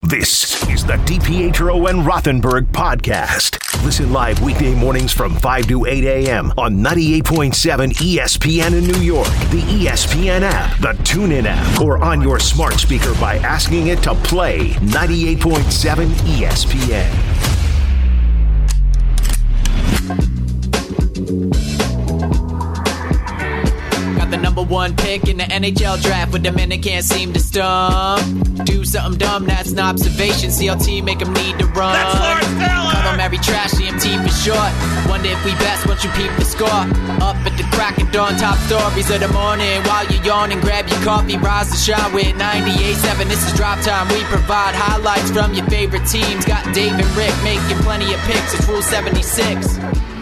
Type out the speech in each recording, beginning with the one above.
This is the DiPietro and Rothenberg podcast. Listen live weekday mornings from 5 to 8 a.m. on 98.7 ESPN in New York, the ESPN app, the TuneIn app, or on your smart speaker by asking it to play 98.7 ESPN. Got the number one pick in the NHL draft, but the men that can't seem to stump. Do something dumb, that's an observation. CLT make them need to run. That's Lawrence Taylor! Call them every trash, CMT for short. Wonder if we best once you peep the score. Up at the crack of dawn, top stories of the morning. While you're yawning, grab your coffee, rise to shine with 98.7. This is Drop Time. We provide highlights from your favorite teams. Got Dave and Rick making plenty of picks. It's Rule 76.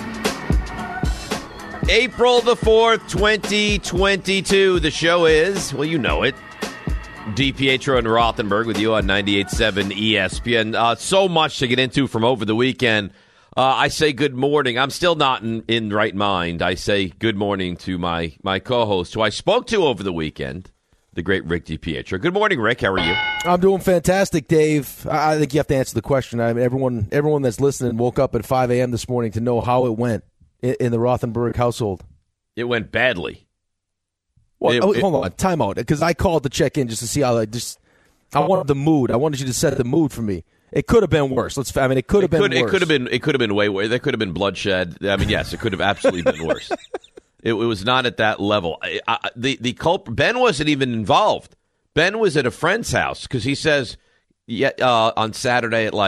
April the 4th, 2022. The show is, well, you know it, DiPietro and Rothenberg with you on 98.7 ESPN. So much to get into from over the weekend. I say good morning. I'm still not in right mind. I say good morning to my co-host, who I spoke to over the weekend, the great Rick DiPietro. Good morning, Rick. How are you? I'm doing fantastic, Dave. I think you have to answer the question. I mean, everyone that's listening woke up at 5 a.m. this morning to know how it went in the Rothenberg household. It went badly. Well, hold on, time out, because I called to check in just to see how. I wanted the mood. I wanted you to set the mood for me. It could have been worse. It could have been worse. It could have been way worse. There could have been bloodshed. I mean, yes, it could have absolutely been worse. It was not at that level. The culprit, Ben wasn't even involved. Ben was at a friend's house because he says, on Saturday at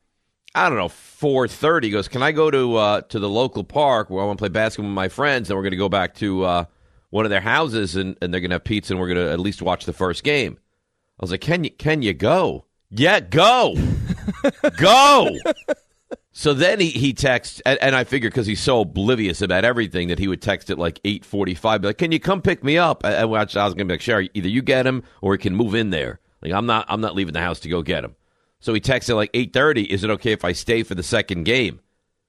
4:30, he goes, can I go to the local park where I want to play basketball with my friends, and we're going to go back to one of their houses, and they're going to have pizza, and we're going to at least watch the first game. I was like, can you go? Yeah, go. Go. So then he texts, and I figured because he's so oblivious about everything that he would text at 8:45, be like, can you come pick me up? I was going to be like, sure, either you get him or he can move in there. I'm not leaving the house to go get him. So he texted 8:30, is it okay if I stay for the second game?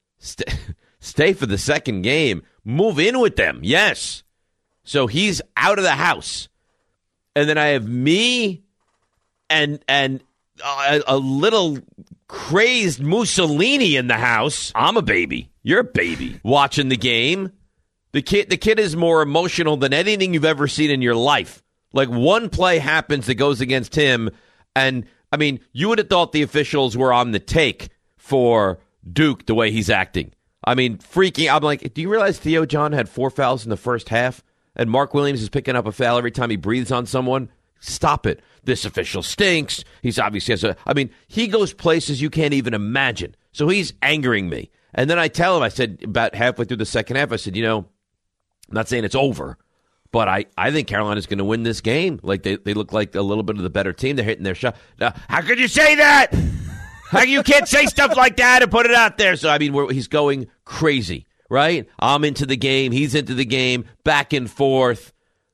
Stay for the second game. Move in with them. Yes. So he's out of the house. And then I have me and a little crazed Mussolini in the house. I'm a baby. You're a baby. Watching the game. The kid is more emotional than anything you've ever seen in your life. One play happens that goes against him, and I mean, you would have thought the officials were on the take for Duke the way he's acting. I mean, freaking. I'm like, do you realize Theo John had 4 fouls in the first half? And Mark Williams is picking up a foul every time he breathes on someone? Stop it. This official stinks. He's obviously he goes places you can't even imagine. So he's angering me. And then I tell him, I said, about halfway through the second half, I said, I'm not saying it's over, but I think Carolina's going to win this game. They look like a little bit of the better team. They're hitting their shot. Now, how could you say that? How you can't say stuff like that and put it out there? So, I mean, he's going crazy, right? I'm into the game. He's into the game. Back and forth.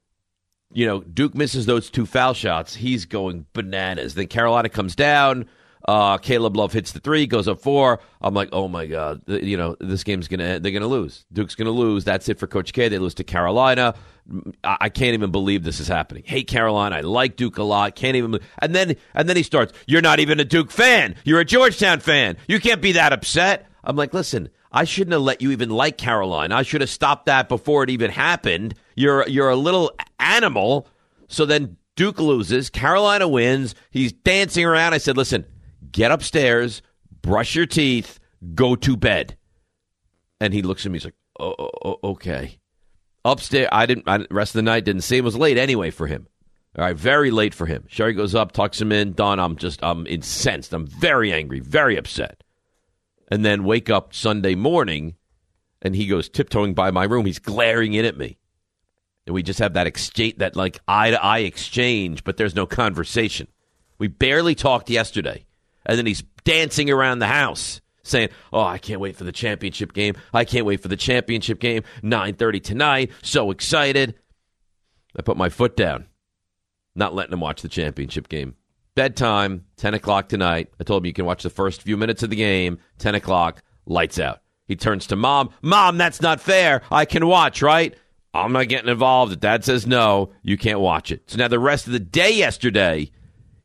Duke misses those 2 foul shots. He's going bananas. Then Carolina comes down. Caleb Love hits the 3, goes up 4. I'm like, oh, my God. This game's going to end. They're going to lose. Duke's going to lose. That's it for Coach K. They lose to Carolina. I can't even believe this is happening. Hate Carolina. I like Duke a lot. Can't even believe. And then he starts, you're not even a Duke fan. You're a Georgetown fan. You can't be that upset. I'm like, listen, I shouldn't have let you even like Carolina. I should have stopped that before it even happened. You're a little animal. So then Duke loses. Carolina wins. He's dancing around. I said, listen, get upstairs, brush your teeth, go to bed. And he looks at me. He's like, oh, okay. Upstairs, rest of the night, didn't see him. It was late anyway for him. All right, very late for him. Sherry goes up, tucks him in. Done. I'm incensed. I'm very angry, very upset. And then wake up Sunday morning, and he goes tiptoeing by my room. He's glaring in at me. And we just have that exchange, that eye-to-eye exchange, but there's no conversation. We barely talked yesterday. And then he's dancing around the house saying, oh, I can't wait for the championship game. I can't wait for the championship game. 9:30 tonight. So excited. I put my foot down. Not letting him watch the championship game. Bedtime, 10 o'clock tonight. I told him you can watch the first few minutes of the game. 10 o'clock, lights out. He turns to Mom. Mom, that's not fair. I can watch, right? I'm not getting involved. If Dad says no, you can't watch it. So now the rest of the day yesterday,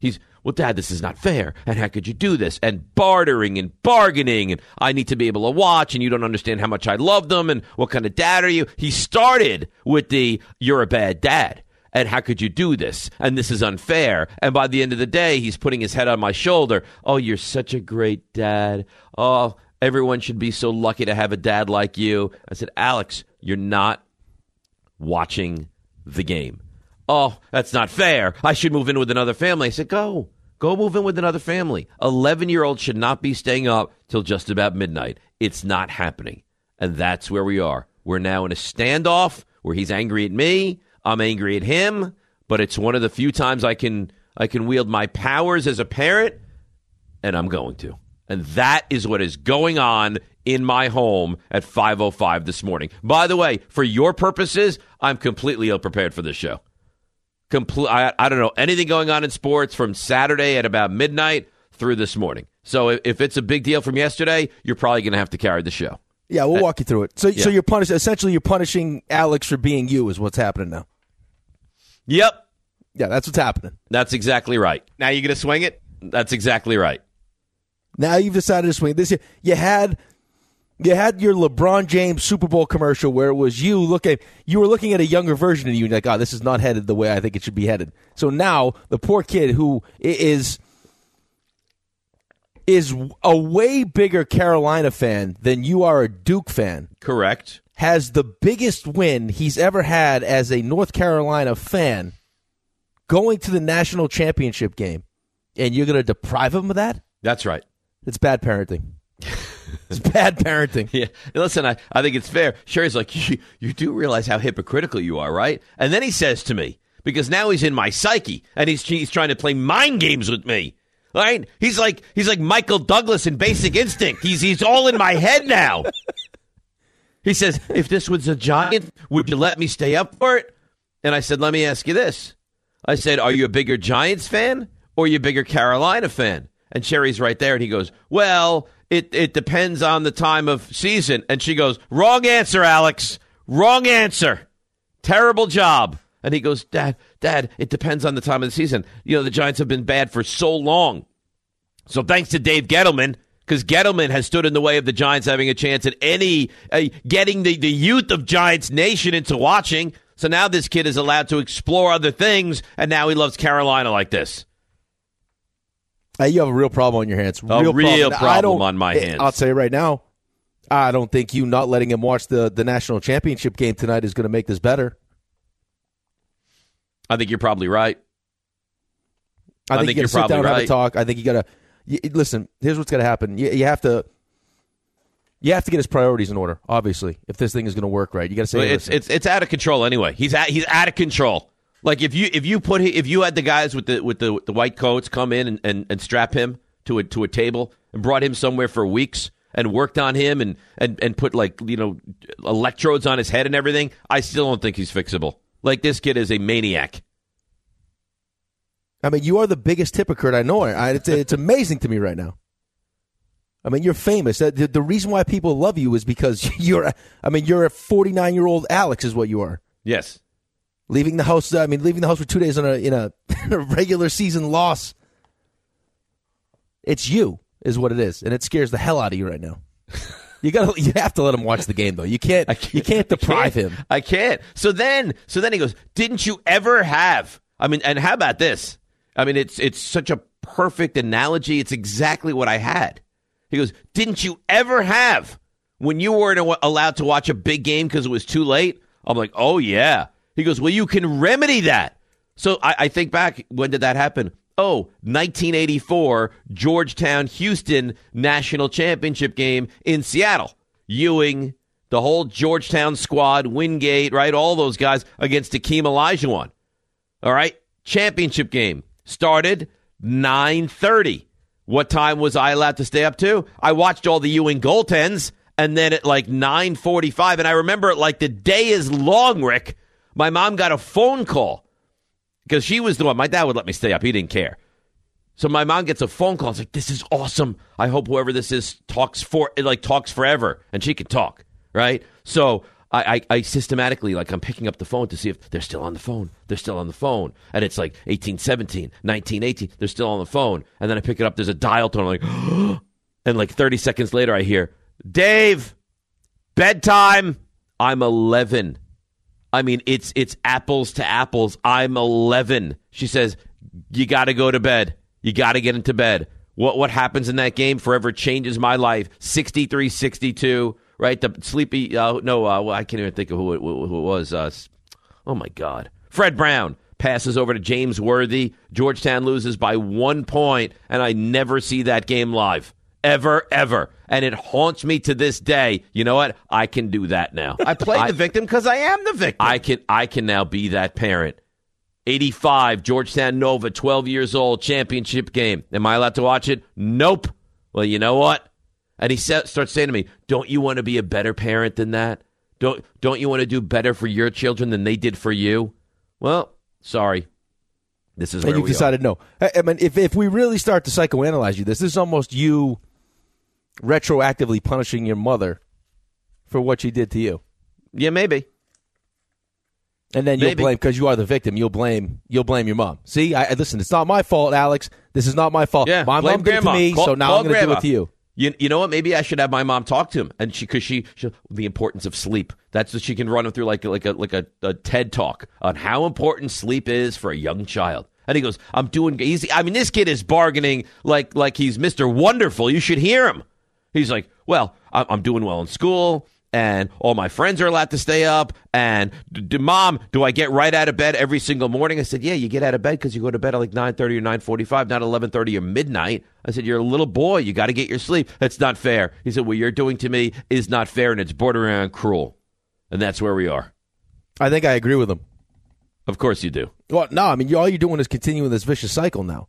well, Dad, this is not fair, and how could you do this? And bartering and bargaining, and I need to be able to watch, and you don't understand how much I love them, and what kind of dad are you? He started with the, you're a bad dad, and how could you do this? And this is unfair. And by the end of the day, he's putting his head on my shoulder. Oh, you're such a great dad. Oh, everyone should be so lucky to have a dad like you. I said, Alex, you're not watching the game. Oh, that's not fair. I should move in with another family. I said, go move in with another family. 11-year-olds should not be staying up till just about midnight. It's not happening. And that's where we are. We're now in a standoff where he's angry at me. I'm angry at him. But it's one of the few times I can wield my powers as a parent, and I'm going to. And that is what is going on in my home at 5:05 this morning. By the way, for your purposes, I'm completely ill-prepared for this show. I don't know anything going on in sports from Saturday at about midnight through this morning. So if it's a big deal from yesterday, you're probably going to have to carry the show. Yeah, we'll walk you through it. So you're essentially you're punishing Alex for being you is what's happening now. Yep. Yeah, that's what's happening. That's exactly right. Now you're going to swing it? That's exactly right. Now you've decided to swing this. You had your LeBron James Super Bowl commercial where it was you were looking at a younger version of you and you're like, oh, this is not headed the way I think it should be headed. So now the poor kid who is a way bigger Carolina fan than you are a Duke fan. Correct. Has the biggest win he's ever had as a North Carolina fan going to the national championship game. And you're going to deprive him of that? That's right. It's bad parenting. It's bad parenting. Yeah. Listen, I think it's fair. Sherry's like, you do realize how hypocritical you are, right? And then he says to me, because now he's in my psyche, and he's trying to play mind games with me, right? He's like Michael Douglas in Basic Instinct. He's all in my head now. He says, if this was a Giant, would you let me stay up for it? And I said, let me ask you this. I said, are you a bigger Giants fan or are you a bigger Carolina fan? And Sherry's right there, and he goes, well, it depends on the time of season. And she goes, wrong answer, Alex. Wrong answer. Terrible job. And he goes, Dad, it depends on the time of the season. You know, the Giants have been bad for so long. So thanks to Dave Gettleman, because Gettleman has stood in the way of the Giants having a chance at getting the youth of Giants Nation into watching. So now this kid is allowed to explore other things, and now he loves Carolina like this. You have a real problem on your hands. Real problem on my hands. I'll tell you right now, I don't think you not letting him watch the national championship game tonight is going to make this better. I think you're probably right. I think you got to sit down and have a talk. I think you got to listen. Here's what's going to happen. You have to get his priorities in order. Obviously, if this thing is going to work right, you got to say it's out of control anyway. He's out of control. Like if you had the guys with the white coats come in and strap him to a table and brought him somewhere for weeks and worked on him and put electrodes on his head and everything, I still don't think he's fixable. Like this kid is a maniac. I mean, you are the biggest hypocrite I know. It's amazing to me right now. I mean, you're famous. The reason why people love you is because you're a 49-year-old Alex is what you are. Yes. Leaving the house for 2 days in a regular season loss. It's you, is what it is, and it scares the hell out of you right now. You have to let him watch the game though. You can't deprive him. I can't. So then he goes, "Didn't you ever have?" I mean, and how about this? I mean, it's such a perfect analogy. It's exactly what I had. He goes, "Didn't you ever have when you weren't allowed to watch a big game because it was too late?" I'm like, "Oh yeah." He goes, well, you can remedy that. So I think back, when did that happen? Oh, 1984, Georgetown-Houston national championship game in Seattle. Ewing, the whole Georgetown squad, Wingate, right? All those guys against Hakeem Olajuwon. All right? Championship game started 9:30. What time was I allowed to stay up to? I watched all the Ewing goaltends, and then at like 9:45, and I remember like the day is long, Rick. My mom got a phone call because she was the one. My dad would let me stay up. He didn't care. So my mom gets a phone call. It's like, this is awesome. I hope whoever this is talks forever. And she can talk, right? So I systematically, like, I'm picking up the phone to see if they're still on the phone. They're still on the phone. And it's like 1817, 1918. They're still on the phone. And then I pick it up. There's a dial tone. I'm like, and like 30 seconds later, I hear, Dave, bedtime. I'm 11. I mean, it's apples to apples. I'm 11. She says, you got to go to bed. You got to get into bed. What happens in that game forever changes my life. 63-62, right? The sleepy, I can't even think of who it was. Oh, my God. Fred Brown passes over to James Worthy. Georgetown loses by 1 point, and I never see that game live. Ever. And it haunts me to this day. You know what? I can do that now. I played the victim because I am the victim. I can now be that parent. 85, Georgetown Nova, 12 years old, championship game. Am I allowed to watch it? Nope. Well, you know what? And he starts saying to me, don't you want to be a better parent than that? Don't you want to do better for your children than they did for you? Well, sorry. This is where you've decided no. I mean, if we really start to psychoanalyze you, this is almost you retroactively punishing your mother for what she did to you. Yeah, maybe. And then you'll blame, because you are the victim, you'll blame your mom. See, listen, it's not my fault, Alex. This is not my fault. Yeah, my mom did it to me, so now I'm going to do it to you. You know what? Maybe I should have my mom talk to him, and because she the importance of sleep. That's what she can run him through like a TED talk on how important sleep is for a young child. And he goes, I'm doing easy. I mean, this kid is bargaining like he's Mr. Wonderful. You should hear him. He's like, well, I'm doing well in school, and all my friends are allowed to stay up. And Mom, do I get right out of bed every single morning? I said, yeah, you get out of bed because you go to bed at like 9:30 or 9:45, not 11:30 or midnight. I said, you're a little boy. You got to get your sleep. That's not fair. He said, what you're doing to me is not fair, and it's borderline cruel. And that's where we are. I think I agree with him. Of course you do. Well, no, I mean, all you're doing is continuing this vicious cycle now.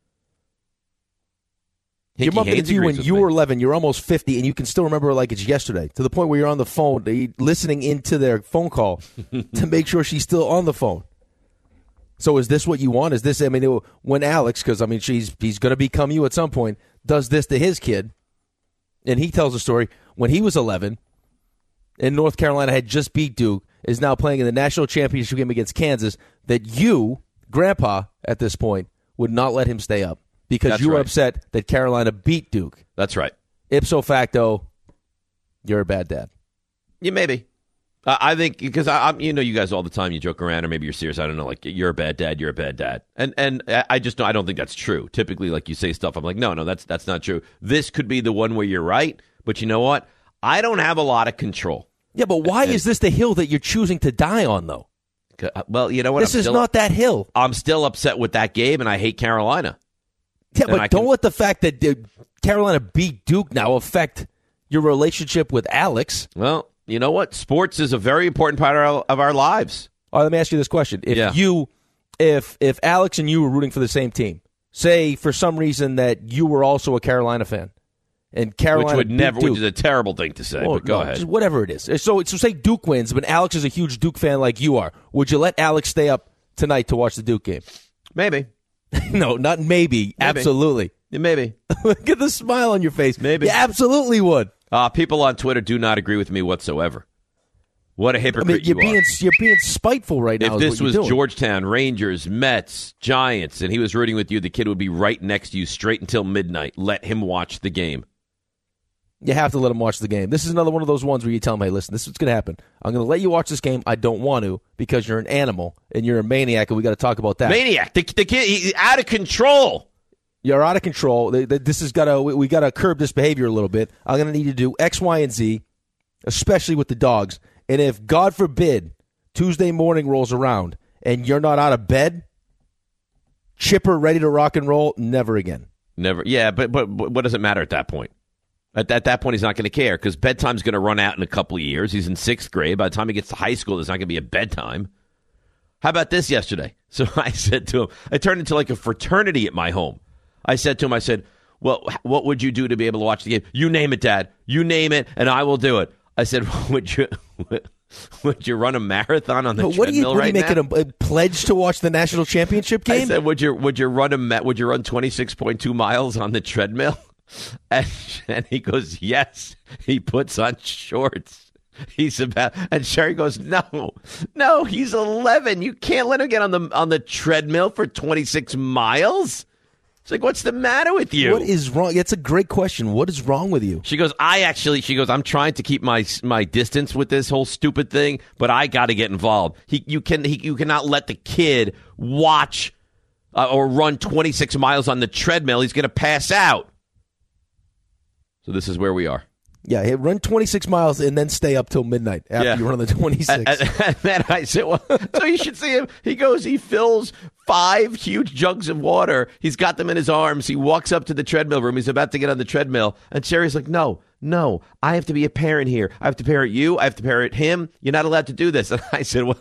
Your mom did it to you when you were 11. You're almost 50, and you can still remember like it's yesterday, to the point where you're on the phone, listening into their phone call to make sure she's still on the phone. So is this what you want? Is this, I mean, when Alex, because, I mean, he's going to become you at some point, does this to his kid, and he tells a story, when he was 11, and North Carolina had just beat Duke, is now playing in the national championship game against Kansas, that you, Grandpa, at this point, would not let him stay up. Because you were upset that Carolina beat Duke. That's right. Ipso facto, you're a bad dad. Yeah, maybe. I think because I'm, you know, you guys all the time, you joke around, or maybe you're serious. I don't know. Like, you're a bad dad. You're a bad dad. And I just I don't think that's true. Typically, like, you say stuff, I'm like, no, that's not true. This could be the one where you're right. But you know what? I don't have a lot of control. Yeah, but why is this the hill that you're choosing to die on, though? Well, you know what? This is not that hill. I'm still upset with that game, and I hate Carolina. Yeah, but don't let the fact that Carolina beat Duke now affect your relationship with Alex. Well, you know what? Sports is a very important part of our lives. All right, let me ask you this question. If Alex and you were rooting for the same team, say for some reason that you were also a Carolina fan, and Carolina which is a terrible thing to say, but go ahead. Just whatever it is. So say Duke wins, but Alex is a huge Duke fan like you are. Would you let Alex stay up tonight to watch the Duke game? Maybe. No, not maybe. Absolutely. Yeah, maybe. Look at the smile on your face. Maybe. You absolutely would. People on Twitter do not agree with me whatsoever. What a hypocrite you are. You're being spiteful right now. If this was Georgetown, Rangers, Mets, Giants, and he was rooting with you, the kid would be right next to you straight until midnight. Let him watch the game. You have to let him watch the game. This is another one of those ones where you tell him, hey, listen, this is what's going to happen. I'm going to let you watch this game. I don't want to because you're an animal and you're a maniac, and we got to talk about that. Maniac. The kid, he's out of control. You're out of control. We got to curb this behavior a little bit. I'm going to need you to do X, Y, and Z, especially with the dogs. And if, God forbid, Tuesday morning rolls around and you're not out of bed, chipper, ready to rock and roll, never again. Never. Yeah, but what does it matter at that point? At that point, he's not going to care because bedtime's going to run out in a couple of years. He's in 6th grade. By the time he gets to high school, there's not going to be a bedtime. How about this yesterday? So I said to him, I turned into like a fraternity at my home. I said to him, well, what would you do to be able to watch the game? You name it, Dad. You name it, and I will do it. I said, would you run a marathon on the treadmill right now? What are you making a pledge to watch the national championship game? I said, would you run 26.2 miles on the treadmill? And he goes, yes. He puts on shorts. He's about, and Sherry goes, no, he's 11. You can't let him get on the treadmill for 26 miles. It's like, what's the matter with you? What is wrong? It's a great question. What is wrong with you? She goes, I'm trying to keep my distance with this whole stupid thing, but I got to get involved. You cannot let the kid watch or run 26 miles on the treadmill. He's going to pass out. So this is where we are. Yeah, run 26 miles and then stay up till midnight after you run the 26. And then I said, well, so you should see him. He fills 5 huge jugs of water. He's got them in his arms. He walks up to the treadmill room. He's about to get on the treadmill. And Sherry's like, no, I have to be a parent here. I have to parent you. I have to parent him. You're not allowed to do this. And I said,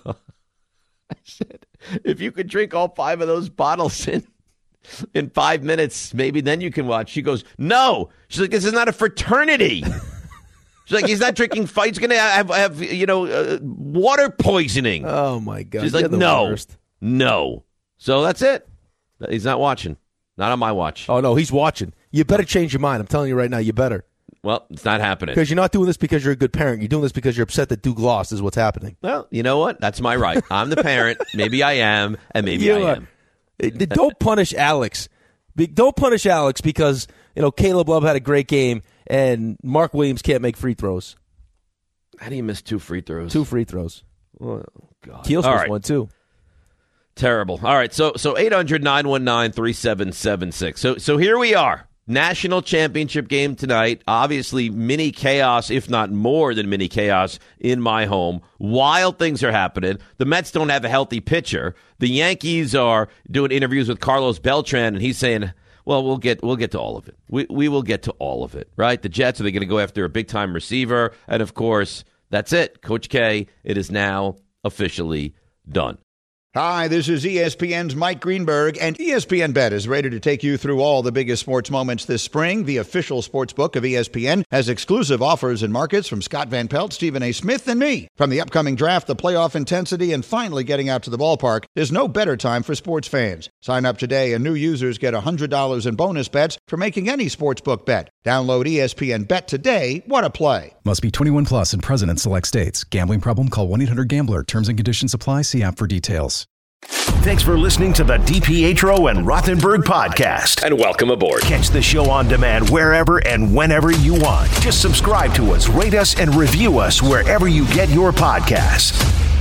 if you could drink all 5 of those bottles in 5 minutes, maybe then you can watch. She goes, no. She's like, this is not a fraternity. She's like, he's not drinking fight. He's going to have water poisoning. Oh, my God. She's like, no. So that's it. He's not watching. Not on my watch. Oh, no, he's watching. You better change your mind. I'm telling you right now, you better. Well, it's not happening. Because you're not doing this because you're a good parent. You're doing this because you're upset that Duke lost is what's happening. Well, you know what? That's my right. I'm the parent. Maybe I am, and maybe I am. Don't punish Alex. Don't punish Alex because Caleb Love had a great game and Mark Williams can't make free throws. How do you miss 2 free throws? 2 free throws. Oh, God. Keels missed one too. Terrible. All right, so 800-919-3776. So here we are. National championship game tonight. Obviously, mini chaos, if not more than mini chaos, in my home. Wild things are happening. The Mets don't have a healthy pitcher. The Yankees are doing interviews with Carlos Beltran, and he's saying, well, we'll get to all of it. We will get to all of it, right? The Jets, are they going to go after a big-time receiver? And, of course, that's it. Coach K, it is now officially done. Hi, this is ESPN's Mike Greenberg, and ESPN Bet is ready to take you through all the biggest sports moments this spring. The official sports book of ESPN has exclusive offers and markets from Scott Van Pelt, Stephen A. Smith, and me. From the upcoming draft, the playoff intensity, and finally getting out to the ballpark, there's no better time for sports fans. Sign up today, and new users get $100 in bonus bets for making any sportsbook bet. Download ESPN Bet today. What a play. Must be 21 plus and present in select states. Gambling problem? Call 1-800-GAMBLER. Terms and conditions apply. See app for details. Thanks for listening to the DiPietro and Rothenberg podcast. And welcome aboard. Catch the show on demand wherever and whenever you want. Just subscribe to us, rate us, and review us wherever you get your podcasts.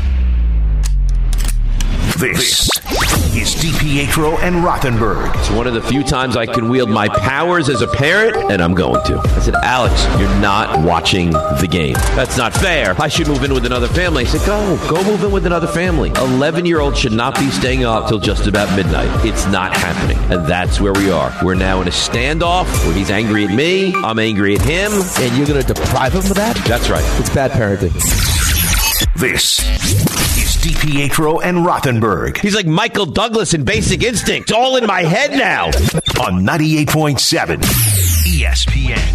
This is DiPietro and Rothenberg. It's one of the few times I can wield my powers as a parent, and I'm going to. I said, Alex, you're not watching the game. That's not fair. I should move in with another family. I said, go move in with another family. 11-year-old should not be staying up till just about midnight. It's not happening. And that's where we are. We're now in a standoff where he's angry at me, I'm angry at him. And you're going to deprive him of that? That's right. It's bad parenting. This is DiPietro and Rothenberg. He's like Michael Douglas in Basic Instinct. All in my head now. On 98.7 ESPN.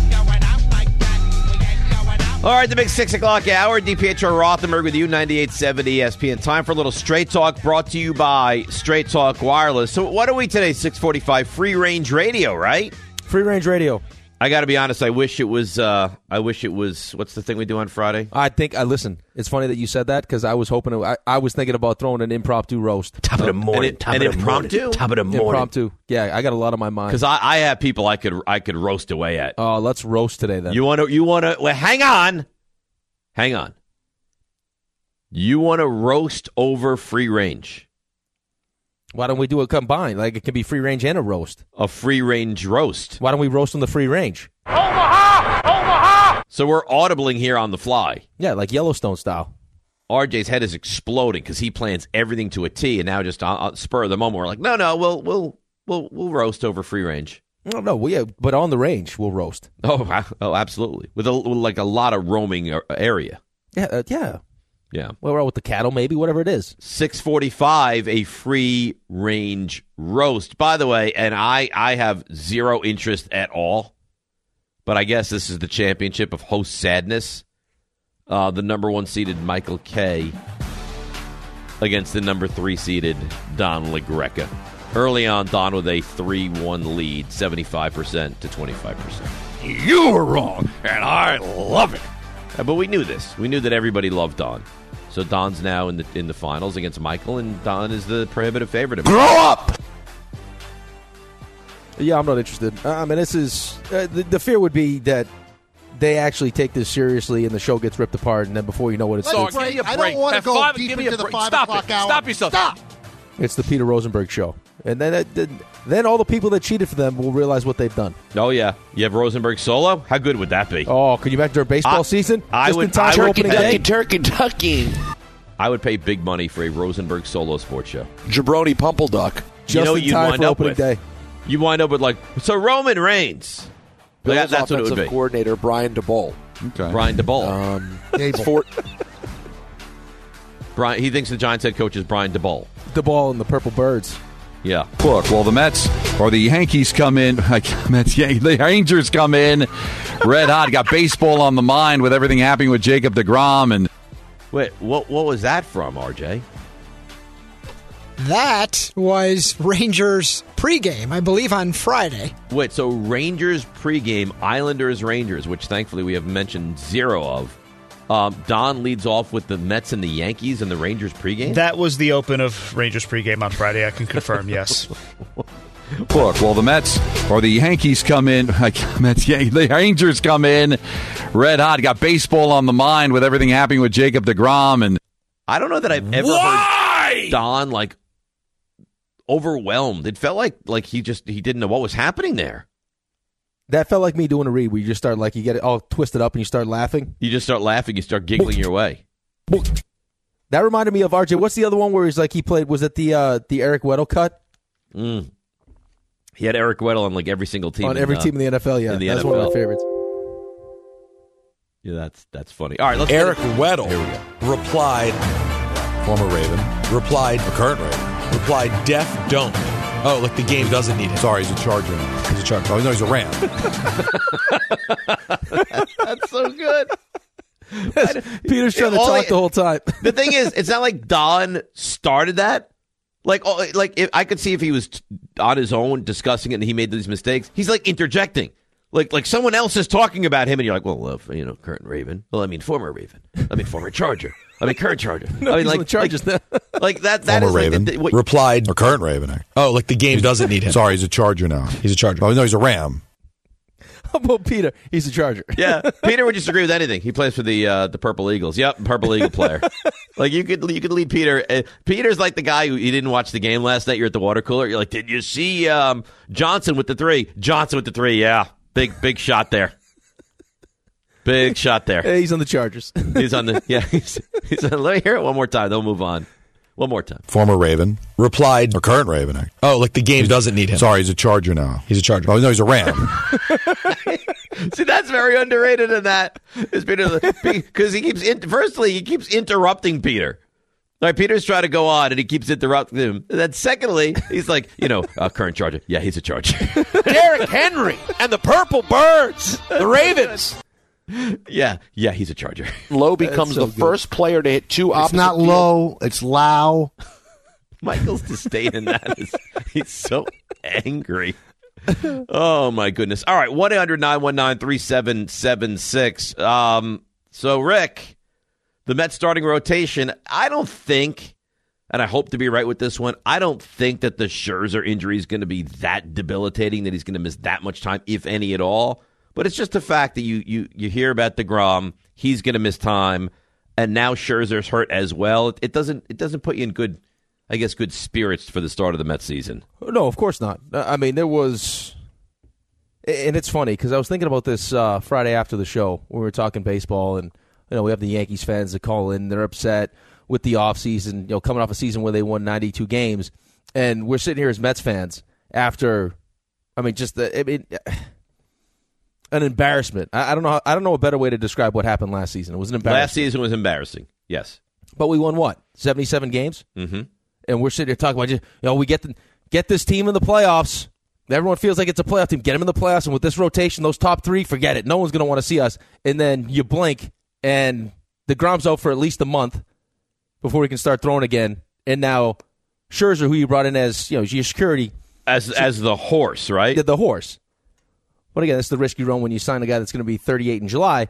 All right, the big 6 o'clock hour. DiPietro Rothenberg with you, 98.7 ESPN. Time for a little Straight Talk brought to you by Straight Talk Wireless. So what are we today, 6:45? Free range radio, right? Free range radio. I got to be honest. I wish it was. What's the thing we do on Friday? Listen. It's funny that you said that because I was hoping. I was thinking about throwing an impromptu roast. Top of the morning. An impromptu. Top of the morning. Impromptu. Yeah, I got a lot on my mind. Because I have people I could roast away at. Oh, let's roast today then. You want to? Well, hang on. You want to roast over free range? Why don't we do it combined? Like it can be free range and a roast. A free range roast. Why don't we roast on the free range? Omaha! So we're audibling here on the fly. Yeah, like Yellowstone style. RJ's head is exploding because he plans everything to a T, and now just on spur of the moment, we're like, no, we'll roast over free range. No, yeah, but on the range we'll roast. Oh, absolutely. With a lot of roaming area. Yeah. Yeah. Well, we're out with the cattle, maybe, whatever it is. 6:45, a free range roast. By the way, and I have zero interest at all, but I guess this is the championship of host sadness. The number 1 seeded Michael K. against the number 3 seeded Don LaGreca. Early on, Don with a 3-1 lead, 75% to 25%. You were wrong, and I love it. But we knew this. We knew that everybody loved Don. So Don's now in the finals against Michael, and Don is the prohibitive favorite. Grow up! Yeah, I'm not interested. I mean, this is the fear would be that they actually take this seriously and the show gets ripped apart, and then before you know what it's I don't want to go deep into the 5 o'clock hour. Stop yourself. Stop! It's the Peter Rosenberg show. And then all the people that cheated for them will realize what they've done. Oh, yeah. You have Rosenberg solo? How good would that be? Oh, could you imagine during baseball season? I Just would- in time I for would- opening day? Kentucky. I would pay big money for a Rosenberg solo sports show. Jabroni Pumpleduck. Just You know what in you'd time wind for up opening with? day. You wind up with, like, so Roman Reigns. Bills That's what it would offensive be. coordinator Brian DeBoll. Okay. Brian DeBoll. Brian, he thinks the Giants head coach is Brian DeBoll. The ball and the Purple Birds. Yeah. Look, well, the Mets or the Yankees come in. The Rangers come in red hot. Got baseball on the mind with everything happening with Jacob deGrom. And Wait, what was that from, RJ? That was Rangers pregame, I believe, on Friday. Wait, so Rangers pregame, Islanders Rangers, which thankfully we have mentioned zero of. Don leads off with the Mets and the Yankees and the Rangers pregame? That was the open of Rangers pregame on Friday. I can confirm, yes. look, well, the Mets or the Yankees come in. The Rangers come in red hot. Got baseball on the mind with everything happening with Jacob deGrom. And I don't know that I've ever heard Don, like, overwhelmed. It felt like he didn't know what was happening there. That felt like me doing a read where you just start, like, you get it all twisted up and you start laughing. You just start laughing. You start giggling your way. That reminded me of RJ. What's the other one where he's like, he played, was it the Eric Weddle cut? He had Eric Weddle on, like, every single team. On every team in the NFL, yeah. in the That's NFL. one of my favorites. Yeah, that's funny. All right, let's Eric Weddle replied, former Raven, replied, current Raven, replied, Def don't. Oh, like the game doesn't need him. sorry, he's a Charger now. He's a Charger. Oh, no, he's a Ram. That's so good. Peter's trying to talk the whole time. The thing is, it's not like Don started that. Like if I could see if he was on his own discussing it and he made these mistakes. He's like interjecting. Like someone else is talking about him and you're like, well, current Raven. Well, I mean, former Raven. I mean, former Charger. I mean, current Charger. No, I mean, he's on the Chargers now. Like that Former is Raven like replied, or current Raven. Oh, like the game doesn't need him. Sorry, he's a Charger now. He's a Charger. Oh, no, he's a Ram. How about Peter? He's a Charger. Yeah, Peter would disagree with anything. He plays for the Purple Eagles. Yep, Purple Eagle player. Like you could lead Peter. Peter's like the guy who you didn't watch the game last night. You're at the water cooler. You're like, did you see Johnson with the three? Johnson with the three. Yeah, big shot there. Big shot there. Hey, he's on the Chargers. He's on the He's on, let me hear it one more time. They'll move on. One more time. Former Raven replied, or current Raven. Oh, like the game doesn't need him. Sorry, he's a Charger now. He's a Charger. Oh, no, he's a Ram. See, that's very underrated in that. Is Peter because he keeps interrupting Peter. Like Peter's trying to go on and he keeps interrupting him. And then secondly, he's like, current Charger. Yeah, he's a Charger. Derrick Henry and the Purple Birds, the Ravens. Yeah, he's a Charger. Lowe becomes so the good. first player to hit two opposite. It's not field. low. It's low. Michael's disdain in that is he's so angry. Oh my goodness. All right, 1-800-919-3776. So Rick, the Mets starting rotation, I don't think, and I hope to be right with this one, I don't think that the Scherzer injury is going to be that debilitating that he's going to miss that much time, if any at all. But it's just the fact that you hear about DeGrom, he's going to miss time, and now Scherzer's hurt as well. It doesn't put you in good spirits for the start of the Mets season. No, of course not. I mean, there was, and it's funny because I was thinking about this Friday after the show when we were talking baseball, and we have the Yankees fans that call in. They're upset with the offseason, coming off a season where they won 92 games, and we're sitting here as Mets fans after, an embarrassment. I don't know a better way to describe what happened last season. It was an embarrassment. Last season was embarrassing. Yes, but we won what? 77 games. Mm-hmm. And we're sitting here talking about, we get this team in the playoffs. Everyone feels like it's a playoff team. Get them in the playoffs, and with this rotation, those top three, forget it. No one's going to want to see us. And then you blink, and DeGrom's out for at least a month before he can start throwing again. And now Scherzer, who you brought in as your security, as the horse, right? The horse. But again, it's the risky run when you sign a guy that's going to be 38 in July.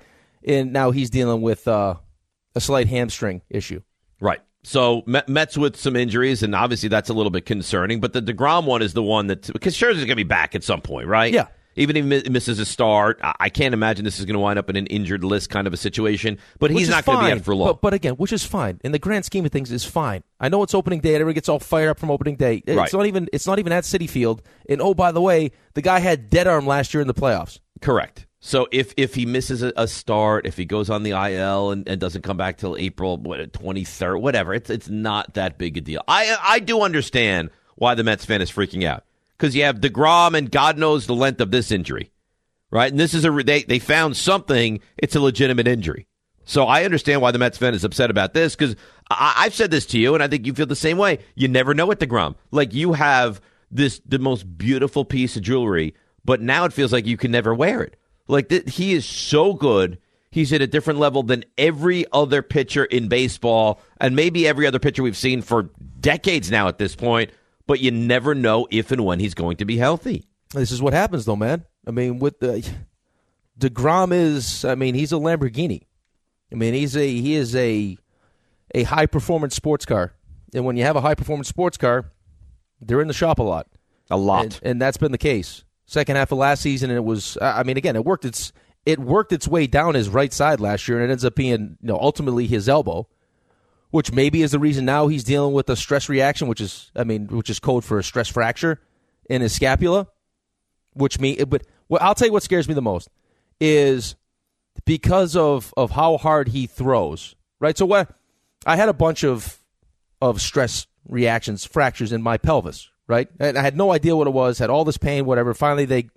and now he's dealing with a slight hamstring issue. Right. So Mets with some injuries, and obviously that's a little bit concerning. But the DeGrom one is the one that, because Scherzer's going to be back at some point, right? Yeah. Even if he misses a start, I can't imagine this is going to wind up in an injured list kind of a situation. But he's not going to be out for long. But again, which is fine. In the grand scheme of things, is fine. I know it's opening day. Everyone gets all fired up from opening day. It's not even at Citi Field. And, oh, by the way, the guy had dead arm last year in the playoffs. Correct. So if he misses a start, if he goes on the IL and doesn't come back till April 23rd, whatever, it's not that big a deal. I do understand why the Mets fan is freaking out. Because you have DeGrom and God knows the length of this injury, right? And this is they found something. It's a legitimate injury. So I understand why the Mets fan is upset about this, because I've said this to you, and I think you feel the same way. You never know with DeGrom. Like, you have the most beautiful piece of jewelry, but now it feels like you can never wear it. Like, he is so good. He's at a different level than every other pitcher in baseball, and maybe every other pitcher we've seen for decades now at this point. But you never know if and when he's going to be healthy. This is what happens, though, man. I mean, with DeGrom he's a Lamborghini. I mean, he is a high-performance sports car. And when you have a high-performance sports car, they're in the shop a lot. A lot. And that's been the case. Second half of last season, and it was, again, it worked its way down his right side last year, and it ends up being, ultimately his elbow, which maybe is the reason now he's dealing with a stress reaction, which is code for a stress fracture in his scapula. But I'll tell you what scares me the most is because of how hard he throws. Right. So I had a bunch of stress reactions, fractures in my pelvis. Right. And I had no idea what it was. Had all this pain, whatever. Finally, they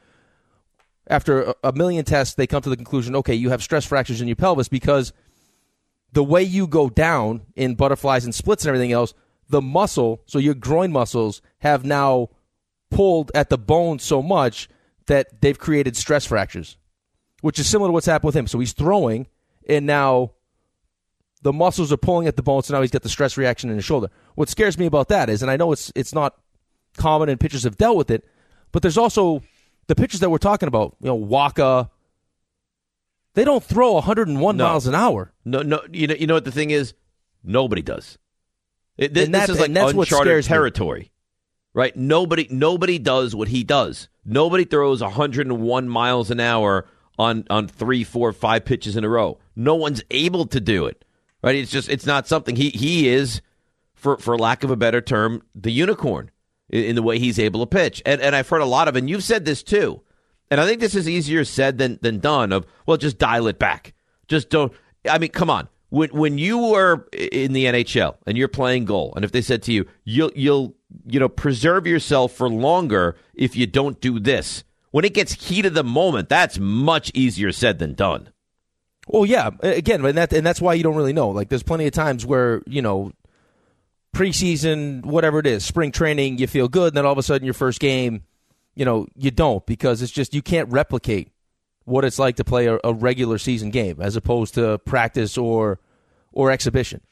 after a million tests, they come to the conclusion, okay, you have stress fractures in your pelvis because the way you go down in butterflies and splits and everything else, the muscle, so your groin muscles, have now pulled at the bone so much that they've created stress fractures, which is similar to what's happened with him. So he's throwing, and now the muscles are pulling at the bone, so now he's got the stress reaction in his shoulder. What scares me about that is, and I know it's not common and pitchers have dealt with it, but there's also the pitchers that we're talking about, Waka. They don't throw 101 miles an hour. No. You know what the thing is? Nobody does. This is like uncharted territory, right? Nobody does what he does. Nobody throws 101 miles an hour on 3, 4, 5 pitches in a row. No one's able to do it, right? It's not something he is, for lack of a better term, the unicorn in the way he's able to pitch. And I've heard a lot of, and you've said this too. And I think this is easier said than done of, well, just dial it back. Just don't. I mean, come on. When you were in the NHL and you're playing goal, and if they said to you, you'll preserve yourself for longer if you don't do this. When it gets heat of the moment, that's much easier said than done. Well, yeah. Again, and that's why you don't really know. Like, there's plenty of times where, preseason, whatever it is, spring training, you feel good, and then all of a sudden your first game, you don't, because it's just you can't replicate what it's like to play a regular season game as opposed to practice or exhibition.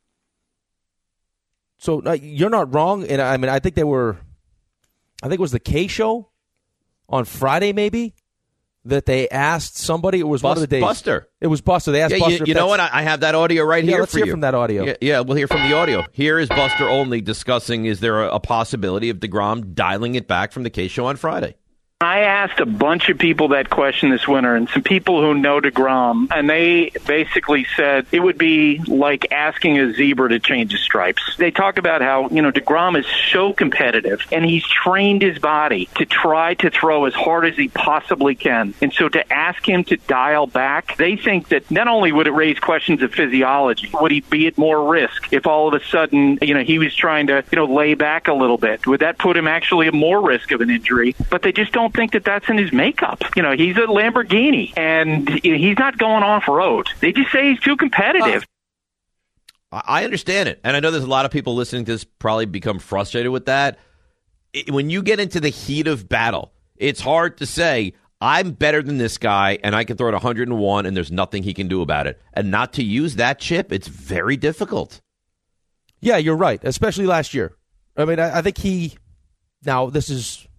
So you're not wrong, and I think it was the K show on Friday maybe that they asked somebody. It was one of the days. Buster. It was Buster. They asked Buster. You know what? I have that audio right here. Let's hear from that audio. Yeah, we'll hear from the audio. Here is Buster Olney discussing: is there a possibility of DeGrom dialing it back from the K show on Friday? I asked a bunch of people that question this winter, and some people who know DeGrom, and they basically said it would be like asking a zebra to change his stripes. They talk about how, DeGrom is so competitive, and he's trained his body to try to throw as hard as he possibly can. And so to ask him to dial back, they think that not only would it raise questions of physiology, would he be at more risk if all of a sudden, he was trying to, lay back a little bit? Would that put him actually at more risk of an injury? But they just don't think that that's in his makeup. He's a Lamborghini, and he's not going off-road. They just say he's too competitive. I understand it, and I know there's a lot of people listening to this probably become frustrated with that. When you get into the heat of battle, it's hard to say, I'm better than this guy, and I can throw it 101, and there's nothing he can do about it. And not to use that chip, it's very difficult. Yeah, you're right, especially last year. I think now this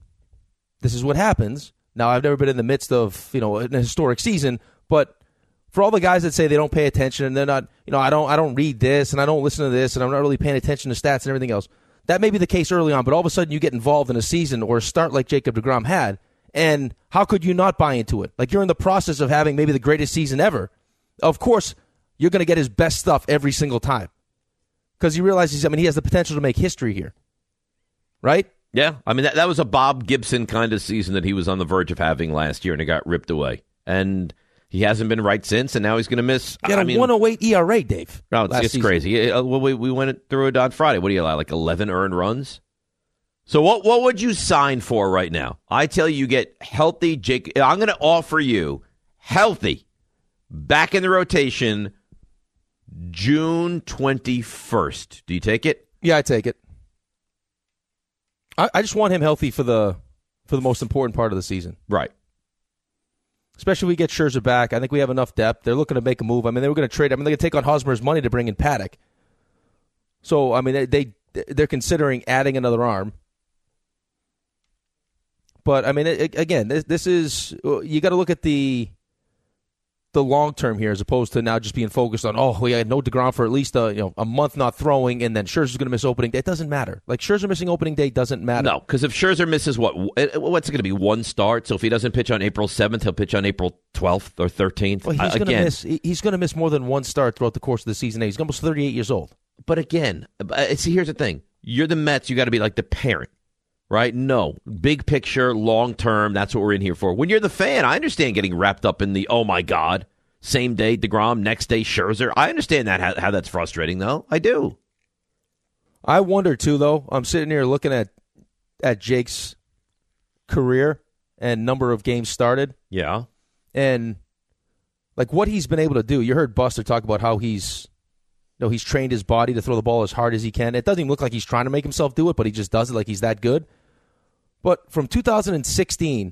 is what happens. Now, I've never been in the midst of, a historic season, but for all the guys that say they don't pay attention and they're not, I don't read this and I don't listen to this and I'm not really paying attention to stats and everything else. That may be the case early on, but all of a sudden you get involved in a season or a start like Jacob deGrom had, and how could you not buy into it? Like, you're in the process of having maybe the greatest season ever. Of course, you're going to get his best stuff every single time because he realizes, he has the potential to make history here, right? Yeah, I mean, that was a Bob Gibson kind of season that he was on the verge of having last year, and it got ripped away. And he hasn't been right since, and now he's going to miss. He had a 108 ERA, Dave. No, it's crazy. We went through it on Friday. What do you allow, like 11 earned runs? So what would you sign for right now? I tell you get healthy Jake. I'm going to offer you healthy, back in the rotation, June 21st. Do you take it? Yeah, I take it. I just want him healthy for the most important part of the season. Right. Especially if we get Scherzer back. I think we have enough depth. They're looking to make a move. I mean, they were going to trade. I mean, they're going to take on Hosmer's money to bring in Paddock. So, I mean, they're considering adding another arm. But, I mean, again, this is, you got to look at the long term here as opposed to now just being focused on, we had no DeGrom for at least a month not throwing, and then Scherzer's going to miss opening day. It doesn't matter. Like, Scherzer missing opening day doesn't matter. No, because if Scherzer misses what's it going to be, one start? So if he doesn't pitch on April 7th, he'll pitch on April 12th or 13th. Well, he's going to miss more than one start throughout the course of the season. He's almost 38 years old. But again, see, here's the thing. You're the Mets. You got to be like the parent. Right? No. Big picture, long term, that's what we're in here for. When you're the fan, I understand getting wrapped up in the, oh my God, same day DeGrom, next day Scherzer. I understand that, how that's frustrating, though. I do. I wonder, too, though. I'm sitting here looking at Jake's career and number of games started. Yeah. And, like, what he's been able to do. You heard Buster talk about how he's trained his body to throw the ball as hard as he can. It doesn't even look like he's trying to make himself do it, but he just does it like he's that good. But from 2016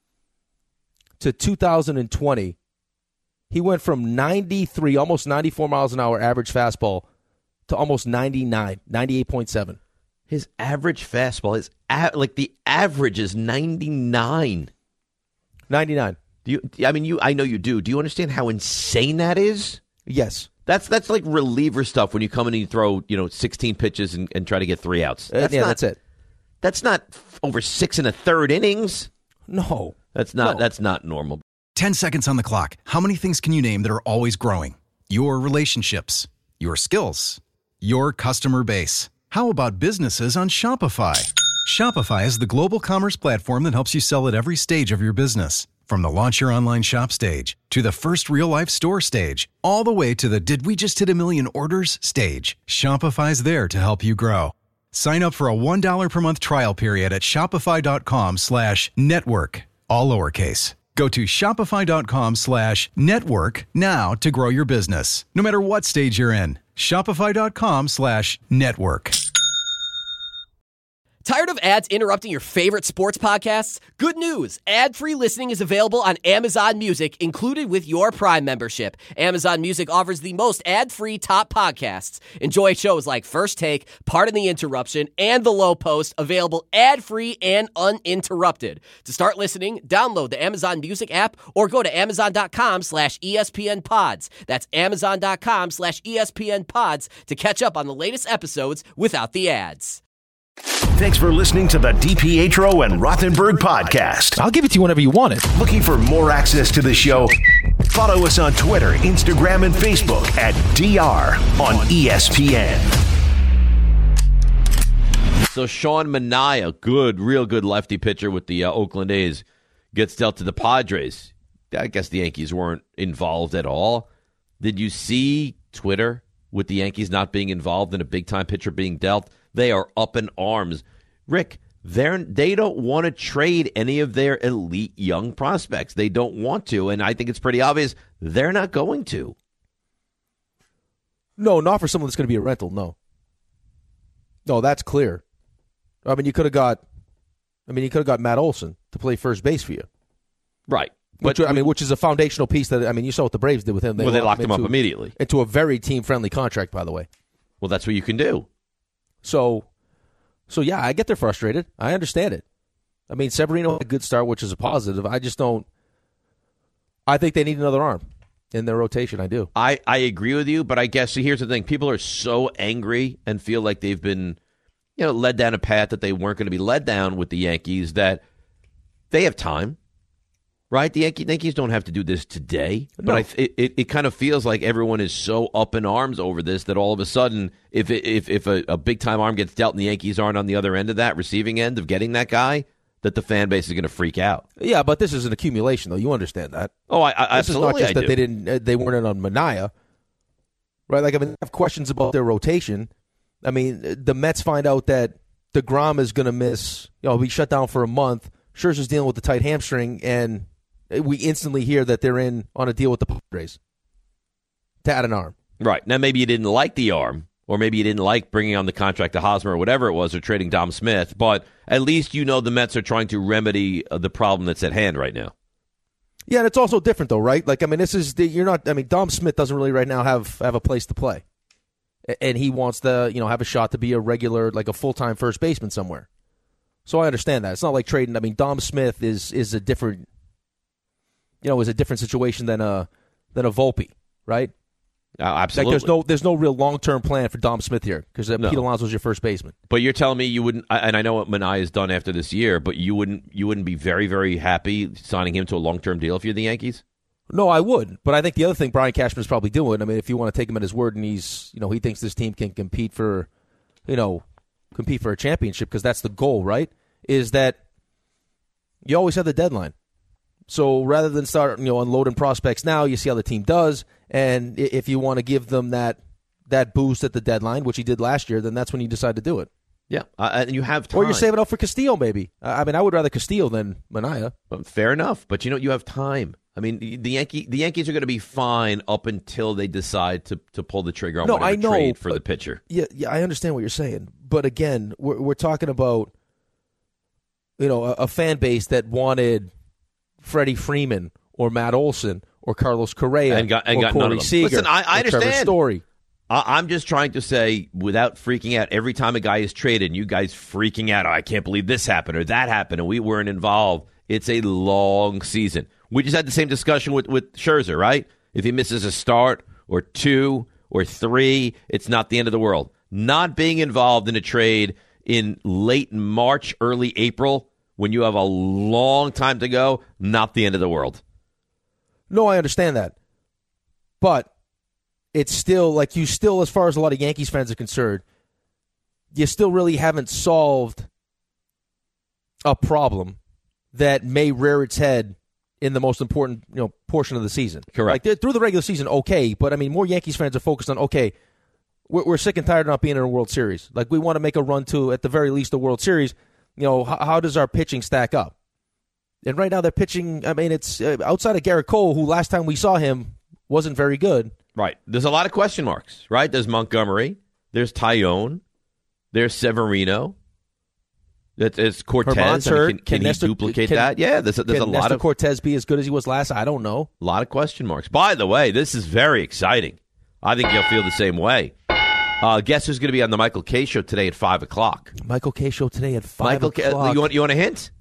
to 2020, he went from 93, almost 94 miles an hour average fastball to almost 99, 98.7. His average fastball the average is 99. 99. I know you do. Do you understand how insane that is? Yes. That's like reliever stuff when you come in and you throw 16 pitches and try to get 3 outs. That's it. That's not over 6 1/3 innings. No, that's not normal. 10 seconds on the clock. How many things can you name that are always growing? Your relationships, your skills, your customer base. How about businesses on Shopify? Shopify is the global commerce platform that helps you sell at every stage of your business. From the launch your online shop stage to the first real-life store stage, all the way to the did we just hit 1 million orders stage, Shopify's there to help you grow. Sign up for a $1 per month trial period at shopify.com/network, all lowercase. Go to shopify.com/network now to grow your business, no matter what stage you're in. Shopify.com/network. Tired of ads interrupting your favorite sports podcasts? Good news! Ad-free listening is available on Amazon Music, included with your Prime membership. Amazon Music offers the most ad-free top podcasts. Enjoy shows like First Take, Pardon the Interruption, and The Low Post, available ad-free and uninterrupted. To start listening, download the Amazon Music app or go to amazon.com/ESPN Pods. That's amazon.com/ESPN Pods to catch up on the latest episodes without the ads. Thanks for listening to the DiPietro and Rothenberg podcast. I'll give it to you whenever you want it. Looking for more access to the show? Follow us on Twitter, Instagram, and Facebook at DR on ESPN. So Sean Manaea, real good lefty pitcher with the Oakland A's, gets dealt to the Padres. I guess the Yankees weren't involved at all. Did you see Twitter with the Yankees not being involved in a big-time pitcher being dealt? They are up in arms. Rick, they don't want to trade any of their elite young prospects. They don't want to, and I think it's pretty obvious they're not going to. No, not for someone that's going to be a rental, no. No, that's clear. I mean, you could have got Matt Olson to play first base for you. Right. Which is a foundational piece that, you saw what the Braves did with him. They locked him up immediately. Into a very team-friendly contract, by the way. Well, that's what you can do. So yeah, I get they're frustrated. I understand it. I mean, Severino had a good start, which is a positive. I think they need another arm. in their rotation. I do. I agree with you, but I guess here's the thing: people are so angry and feel like they've been, led down a path that they weren't going to be led down with the Yankees. That they have time, right? The Yankees don't have to do this today, but it kind of feels like everyone is so up in arms over this that all of a sudden, if a big time arm gets dealt and the Yankees aren't on the other end of that receiving end of getting that guy, that the fan base is going to freak out. Yeah, but this is an accumulation, though. You understand that? Oh, this absolutely. This is not just that they weren't in on Manaea, right? Like, I mean, they have questions about their rotation. I mean, the Mets find out that DeGrom is going to miss. He'll be shut down for a month. Scherzer's dealing with the tight hamstring, and we instantly hear that they're in on a deal with the Padres to add an arm. Right. Now, maybe you didn't like the arm, or maybe you didn't like bringing on the contract to Hosmer or whatever it was, or trading Dom Smith, but at least the Mets are trying to remedy the problem that's at hand right now. Yeah, and it's also different, though, right? Like, I mean, Dom Smith doesn't really right now have a place to play. And he wants to, have a shot to be a regular, like a full-time first baseman somewhere. So I understand that. It's not like trading. I mean, Dom Smith is a different, is a different situation than a Volpe, right? Absolutely. Like there's no real long-term plan for Dom Smith here because Pete Alonso's your first baseman. But you're telling me you wouldn't, and I know what Manaea has done after this year, but you wouldn't be very, very happy signing him to a long-term deal if you're the Yankees? No, I would. But I think the other thing Brian Cashman is probably doing, I mean, if you want to take him at his word and he's, he thinks this team can compete for a championship because that's the goal, right? Is that you always have the deadline. So rather than start, unloading prospects now, you see how the team does. And if you want to give them that boost at the deadline, which he did last year, then that's when you decide to do it. Yeah, and you have time. Or you're saving up for Castillo, maybe. I mean, I would rather Castillo than Manaea. Well, fair enough, but you have time. I mean, the Yankees are going to be fine up until they decide to pull the trigger on whatever trade for the pitcher. Yeah, I understand what you're saying, but again, we're talking about a fan base that wanted Freddie Freeman or Matt Olson or Carlos Correa and got Corey none of them. Seager. Listen, I understand. Trevor Story. I'm just trying to say, without freaking out, every time a guy is traded, and you guys freaking out, I can't believe this happened or that happened, and we weren't involved. It's a long season. We just had the same discussion with Scherzer, right? If he misses a start or 2 or 3, it's not the end of the world. Not being involved in a trade in late March, early April, when you have a long time to go, not the end of the world. No, I understand that. But it's still, as far as a lot of Yankees fans are concerned, you still really haven't solved a problem that may rear its head in the most important portion of the season. Correct. Like through the regular season, okay, but I mean, more Yankees fans are focused on, okay, we're sick and tired of not being in a World Series. Like, we want to make a run to, at the very least, a World Series. How does our pitching stack up? And right now, they're pitching, I mean, it's outside of Garrett Cole, who last time we saw him wasn't very good. Right. There's a lot of question marks, right? There's Montgomery. There's Tyone. There's Severino. It's Cortez. Can he duplicate that? Yeah, there's a lot of... Cortez be as good as he was last? I don't know. A lot of question marks. By the way, this is very exciting. I think you'll feel the same way. Guess who's going to be on the Michael Kay Show today at 5 o'clock? Michael Kay Show today at 5 o'clock. You want a hint?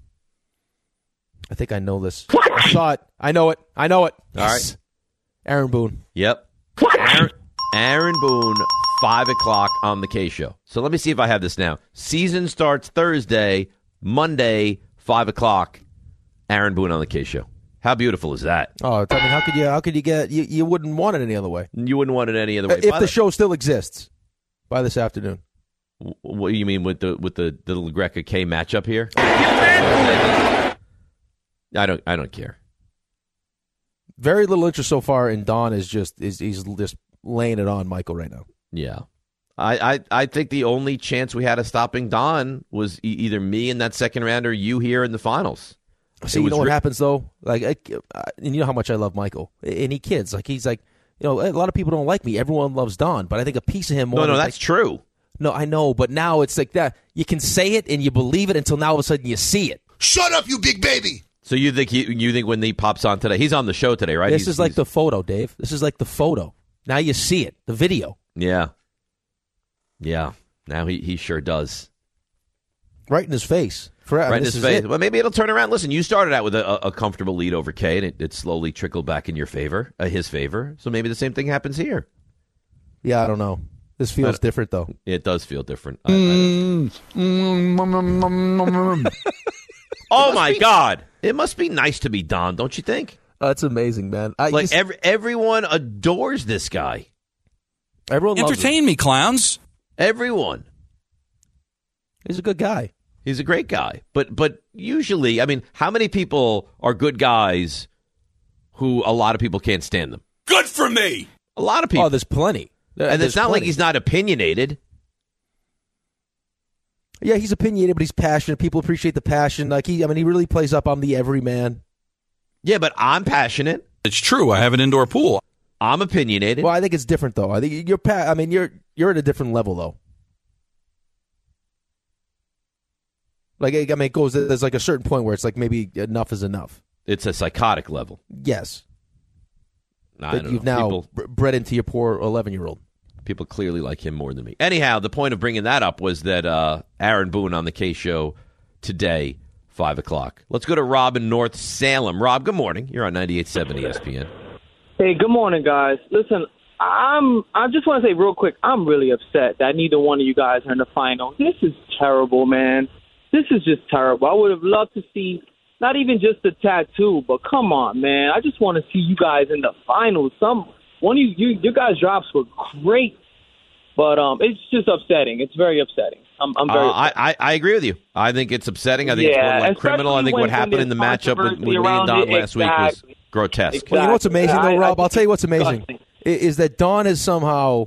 I think I know this. I saw it. I know it. Yes. All right. Aaron Boone. Yep. Aaron Boone, 5 o'clock on the Kay Show. So let me see if I have this now. Season starts Thursday, Monday, 5 o'clock. Aaron Boone on the Kay Show. How beautiful is that? Oh, I mean, how could you get? You wouldn't want it any other way. You wouldn't want it any other way. If the show still exists by this afternoon. What do you mean with the LaGreca K matchup here? I don't care. Very little interest so far in Don. He's just laying it on Michael right now. Yeah. I think the only chance we had of stopping Don was either me in that second round or you here in the finals. See, you know what happens though? Like, and you know how much I love Michael. And he's like, a lot of people don't like me. Everyone loves Don, but I think a piece of him. No, that's true. No, I know, but now it's like that. You can say it and you believe it until now all of a sudden you see it. Shut up, you big baby. So you think when he pops on today, he's on the show today, right? This is like the photo, Dave. This is like the photo. Now you see it, the video. Yeah. Yeah. Now he sure does. Right in his face. forever. Right in This his is face. it. Well, maybe it'll turn around. Listen, you started out with a comfortable lead over Kay, and it slowly trickled back in your favor, his favor. So maybe the same thing happens here. Yeah, I don't know. This feels different, though. It does feel different. Oh, my God. It must be nice to be Don, don't you think? That's amazing, man. Everyone adores this guy. Everyone loves Entertain me, clowns. Everyone. He's a good guy. He's a great guy. But usually, I mean, how many people are good guys who a lot of people can't stand them? Good for me. A lot of people. Oh, there's plenty. And it's not like he's not opinionated. Yeah, he's opinionated, but he's passionate. People appreciate the passion. He really plays up on the everyman. Yeah, but I'm passionate. It's true. I have an indoor pool. I'm opinionated. Well, I think it's different, though. I think you're at a different level, though. It goes. There's like a certain point where it's like maybe enough is enough. It's a psychotic level. Yes. I don't you've know. now bred into your poor 11-year-old. People clearly like him more than me. Anyhow, the point of bringing that up was that Aaron Boone on the K Show today, 5 o'clock. Let's go to Rob in North Salem. Rob, good morning. You're on 98.7 ESPN. Hey, good morning, guys. Listen, I just want to say real quick, I'm really upset that neither one of you guys are in the final. This is terrible, man. This is just terrible. I would have loved to see not even just the tattoo, but come on, man. I just want to see you guys in the finals. Your guys' drops were great, but it's just upsetting. It's very upsetting. I'm very upset. I agree with you. I think it's upsetting. I think it's borderline criminal. I think what happened in the matchup with me and Don last week was grotesque. Exactly. Well, you know what's amazing, though, Rob? I'll tell you what's amazing is that Don has somehow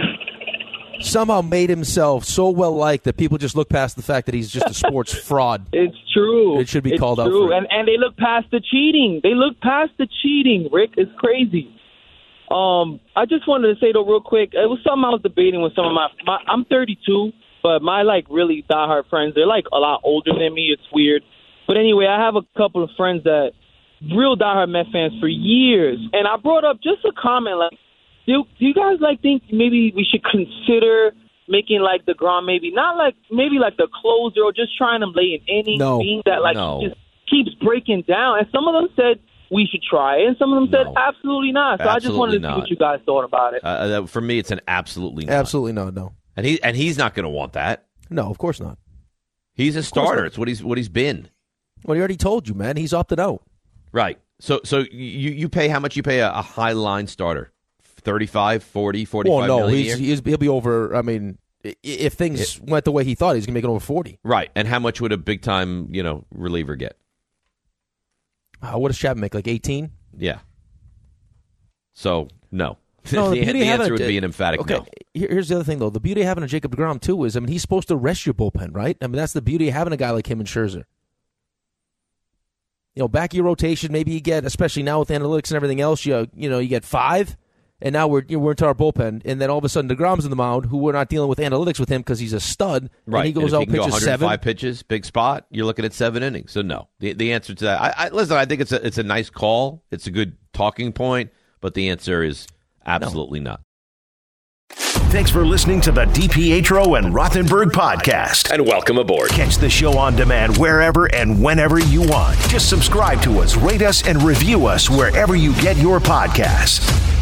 made himself so well liked that people just look past the fact that he's just a sports fraud. It's true. It should be called out for it. And they look past the cheating. Rick. It's crazy. I just wanted to say, though, real quick, it was something I was debating with some of my I'm 32, but my, really diehard friends, they're, a lot older than me. It's weird. But anyway, I have a couple of friends that real diehard Met fans for years. And I brought up just a comment, do you guys, think maybe we should consider making, DeGrom maybe the closer or just trying to lay an inning, being that, he just keeps breaking down. And some of them said we should try it, and some of them said absolutely not. So I just wanted to see what you guys thought about it. For me, it's an absolutely not. Absolutely no. And he's not going to want that. No, of course not. He's a starter. It's what he's been. Well, he already told you, man. He's opted out. Right. So you pay how much you pay a high line starter? 35, 40, 45 million a year? He'll be over. I mean, if things went the way he thought, he's going to make it over 40. Right. And how much would a big time reliever get? What does Chapman make? 18? Yeah. So no. No, the answer would be an emphatic no. Here's the other thing, though. The beauty of having a Jacob deGrom, too, is, he's supposed to rest your bullpen, right? That's the beauty of having a guy like him and Scherzer. Back of your rotation, maybe you get, especially now with analytics and everything else, you get 5, and now we're into our bullpen, and then all of a sudden DeGrom's in the mound, who we're not dealing with analytics with him because he's a stud, right? And he goes out, pitches 105 pitches, big spot. You're looking at 7 innings. So no, the answer to that, listen, I think it's a nice call. It's a good talking point, but the answer is absolutely not. Thanks for listening to the DiPietro and Rothenberg podcast. And welcome aboard. Catch the show on demand wherever and whenever you want. Just subscribe to us, rate us, and review us wherever you get your podcasts.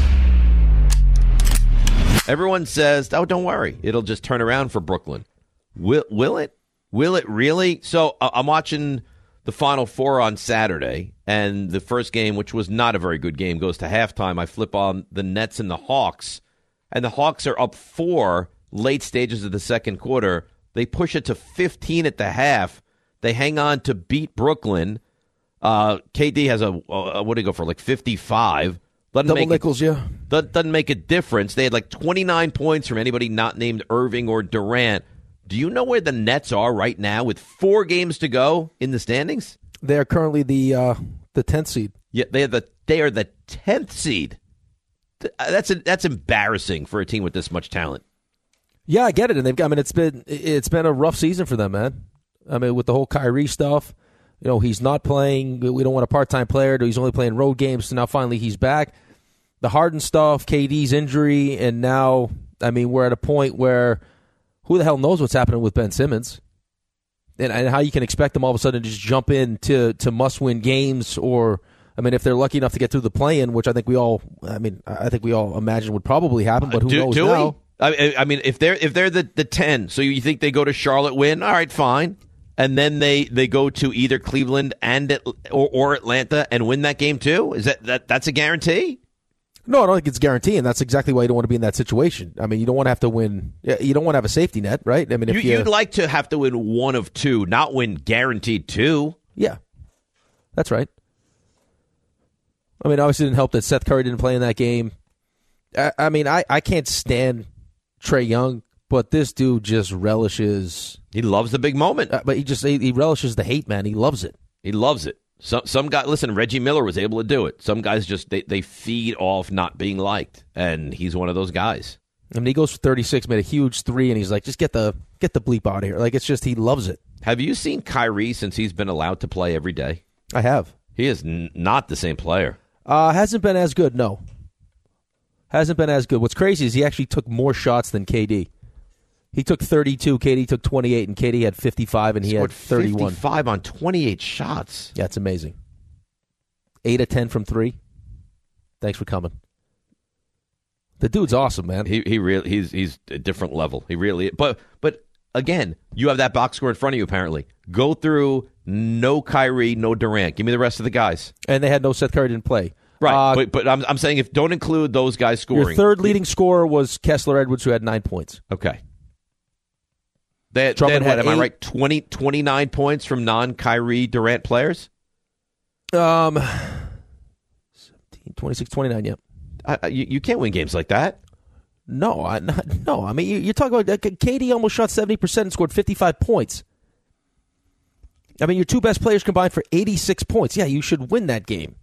Everyone says, oh, don't worry. It'll just turn around for Brooklyn. Will it? Will it really? So I'm watching the Final Four on Saturday, and the first game, which was not a very good game, goes to halftime. I flip on the Nets and the Hawks, and the Hawks are up 4 late stages of the second quarter. They push it to 15 at the half. They hang on to beat Brooklyn. KD has what do you go for, 55? Double nickels, yeah. That doesn't make a difference. They had 29 points from anybody not named Irving or Durant. Do you know where the Nets are right now with 4 games to go in the standings? They are currently the 10th seed. Yeah, they are the 10th seed. That's embarrassing for a team with this much talent. Yeah, I get it, and it's been a rough season for them, man. With the whole Kyrie stuff, he's not playing. We don't want a part-time player. He's only playing road games. So now finally he's back. The Harden stuff, KD's injury, and now we're at a point where who the hell knows what's happening with Ben Simmons? and how you can expect them all of a sudden to just jump in to must-win games, or I mean, if they're lucky enough to get through the play-in, which I think we all imagine would probably happen, but who knows now? I mean, if they're the 10, so you think they go to Charlotte, win? All right, fine, and then they go to either Cleveland or Atlanta and win that game too. Is that's a guarantee? No, I don't think it's guaranteed, and that's exactly why you don't want to be in that situation. I mean, you don't want to have to win. You don't want to have a safety net, right? I mean, if you'd like to have to win one of two, not win guaranteed two. Yeah, that's right. I mean, obviously, it didn't help that Seth Curry didn't play in that game. I mean, I can't stand Trae Young, but this dude just relishes. He loves the big moment, but he relishes the hate, man. He loves it. He loves it. Some guy, listen, Reggie Miller was able to do it. Some guys just they feed off not being liked, and he's one of those guys. I mean, he goes for 36, made a huge three, and he's like, just get the bleep out of here. Like, it's just, he loves it. Have you seen Kyrie since he's been allowed to play every day? I have. He is not the same player. Hasn't been as good, no. Hasn't been as good. What's crazy is he actually took more shots than KD. He took 32, KD took 28, and KD had 55, and he had 31. 55 on 28 shots. Yeah, it's amazing. 8 of 10 from 3. Thanks for coming. The dude's awesome, man. He's a different level. He really is. But again, you have that box score in front of you, apparently. Go through no Kyrie, no Durant. Give me the rest of the guys. And they had no Seth Curry didn't play. Right, but I'm saying if don't include those guys scoring. Your third leading scorer was Kessler Edwards, who had 9 points. Okay. They had what, am I right, 29 points from non-Kyrie Durant players? 17, 26, 29, yep. You can't win games like that. No. I mean, you're talking about KD almost shot 70% and scored 55 points. I mean, your two best players combined for 86 points. Yeah, you should win that game.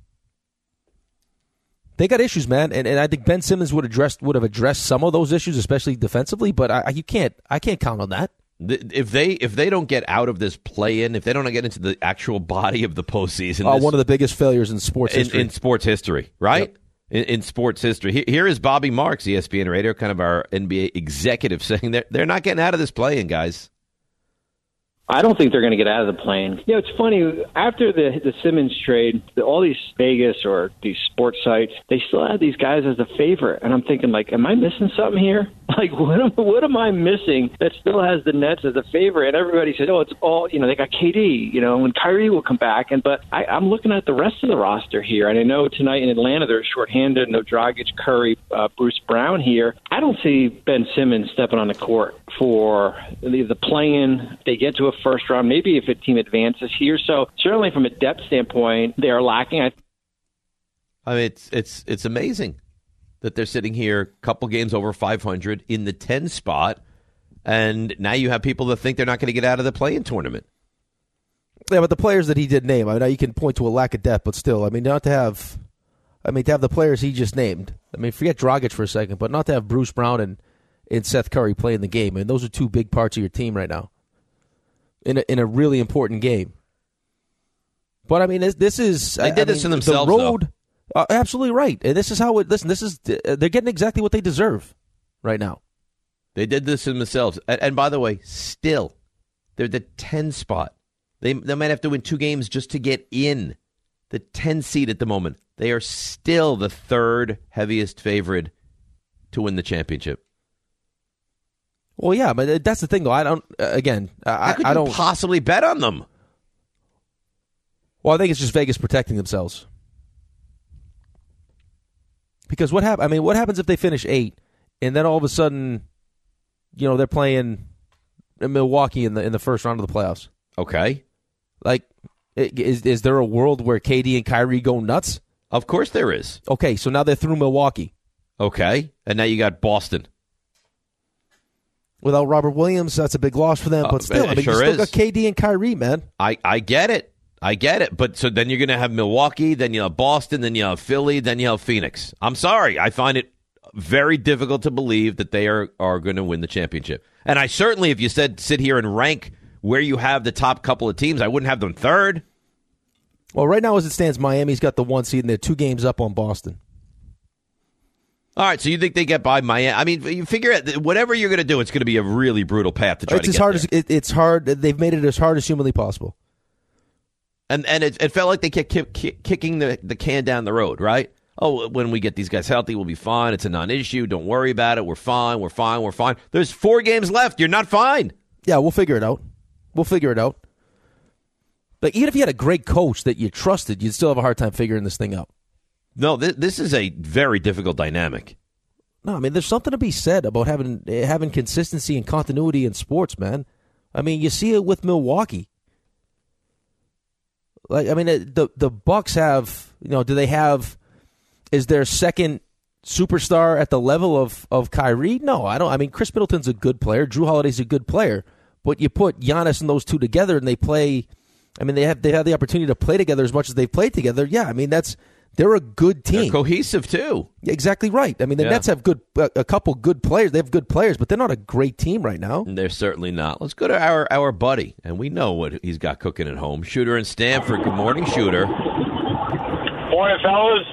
They got issues, man, and I think Ben Simmons would have addressed some of those issues, especially defensively. But I can't count on that. If they don't get out of this play-in, if they don't get into the actual body of the postseason, one of the biggest failures in sports history. In sports history, right? Yep. In sports history, here is Bobby Marks, ESPN Radio, kind of our NBA executive, saying they're not getting out of this play-in, guys. I don't think they're going to get out of the plane. You know, it's funny. After the Simmons trade, all these Vegas or these sports sites, they still have these guys as a favorite. And I'm thinking, like, am I missing something here? Like, what am I missing that still has the Nets as a favorite? And everybody said, oh, it's all, they got KD, and Kyrie will come back. But I'm looking at the rest of the roster here. And I know tonight in Atlanta, they're shorthanded. No Dragic, Curry, Bruce Brown here. I don't see Ben Simmons stepping on the court for the play-in. They get to a first round, maybe if a team advances here. So certainly from a depth standpoint, they are lacking. I mean, it's amazing that they're sitting here a couple games over 500 in the 10 spot, and now you have people that think they're not going to get out of the play-in tournament. Yeah, but the players that he did name, I mean, now you can point to a lack of depth, but still, I mean, to have the players he just named. I mean, forget Dragic for a second, but not to have Bruce Brown and Seth Curry play in the game. I mean, those are two big parts of your team right now in a really important game. But I mean, this is they did this to themselves. The road, absolutely right. And this is how it. Listen, they're getting exactly what they deserve right now. They did this to themselves. And by the way, still, they're the 10 spot. They might have to win 2 games just to get in the 10 seed at the moment. They are still the third heaviest favorite to win the championship. Well, yeah, but that's the thing, though. I don't. Again, how could you possibly bet on them? Well, I think it's just Vegas protecting themselves. Because what happens if they finish 8, and then all of a sudden, they're playing Milwaukee in the first round of the playoffs? Okay, like, is there a world where KD and Kyrie go nuts? Of course there is. Okay, so now they're through Milwaukee. Okay, and now you got Boston. Without Robert Williams, that's a big loss for them. But still, you still got KD and Kyrie, man. I get it. But so then you're going to have Milwaukee, then you have Boston, then you have Philly, then you have Phoenix. I'm sorry. I find it very difficult to believe that they are going to win the championship. And I certainly, if you said sit here and rank where you have the top couple of teams, I wouldn't have them third. Well, right now as it stands, Miami's got the 1 seed, and they're 2 games up on Boston. All right, so you think they get by Miami? I mean, you figure out whatever you're going to do, it's going to be a really brutal path to try to get there. It's hard. They've made it as hard as humanly possible. And it felt like they kept kicking the can down the road, right? Oh, when we get these guys healthy, we'll be fine. It's a non-issue. Don't worry about it. We're fine. We're fine. We're fine. There's 4 games left. You're not fine. Yeah, we'll figure it out. Like, even if you had a great coach that you trusted, you'd still have a hard time figuring this thing out. No, this is a very difficult dynamic. No, I mean, there's something to be said about having consistency and continuity in sports, man. I mean, you see it with Milwaukee. Like, I mean, the Bucks have, do they have? Is their second superstar at the level of Kyrie? No, I don't. I mean, Chris Middleton's a good player. Drew Holiday's a good player. But you put Giannis and those two together, and they play. I mean, they have the opportunity to play together as much as they've played together. Yeah, I mean, they're a good team. They're cohesive too. Exactly right. I mean, the Nets have a couple good players. They have good players, but they're not a great team right now. They're certainly not. Let's go to our buddy, and we know what he's got cooking at home. Shooter in Stamford. Good morning, Shooter. Morning, fellas.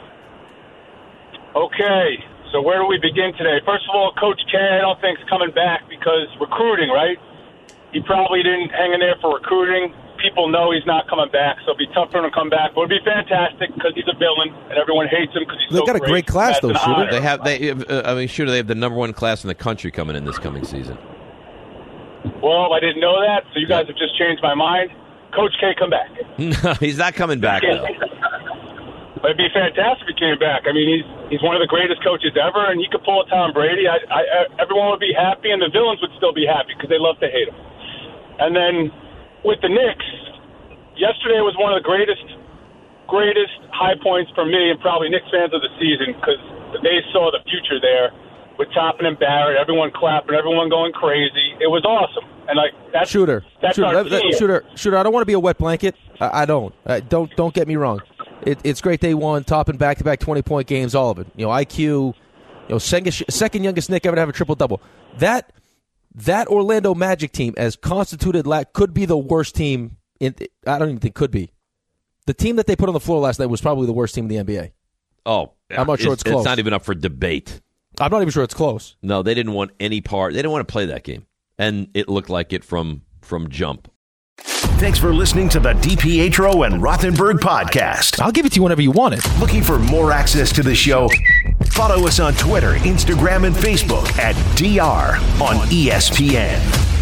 Okay, so where do we begin today? First of all, Coach K, I don't think is coming back because recruiting, right? He probably didn't hang in there for recruiting. People know he's not coming back, so it'll be tough for him to come back. But it'll be fantastic because he's a villain and everyone hates him because he's They've got a great class, though, Shooter. They have Shooter. They have the number 1 class in the country coming in this coming season. Well, I didn't know that, so you guys have just changed my mind. Coach K, come back. No, he's not coming back, though. It'd be fantastic if he came back. I mean, he's one of the greatest coaches ever, and he could pull a Tom Brady. Everyone would be happy, and the villains would still be happy because they love to hate him. And then with the Knicks, yesterday was one of the greatest high points for me and probably Knicks fans of the season because they saw the future there with Toppin and Barrett, everyone clapping, everyone going crazy. It was awesome. And that's Shooter. Our team. Shooter. I don't want to be a wet blanket. I don't. Don't get me wrong. It's great they won, Toppin back-to-back 20-point games, all of it. IQ, second youngest Knick ever to have a triple-double. That Orlando Magic team, as constituted, could be the worst team. I don't even think could be. The team that they put on the floor last night was probably the worst team in the NBA. Oh, I'm not sure it's close. It's not even up for debate. I'm not even sure it's close. No, they didn't want any part. They didn't want to play that game, and it looked like it from jump. Thanks for listening to the DiPietro and Rothenberg podcast. I'll give it to you whenever you want it. Looking for more access to the show? Follow us on Twitter, Instagram, and Facebook at DR on ESPN.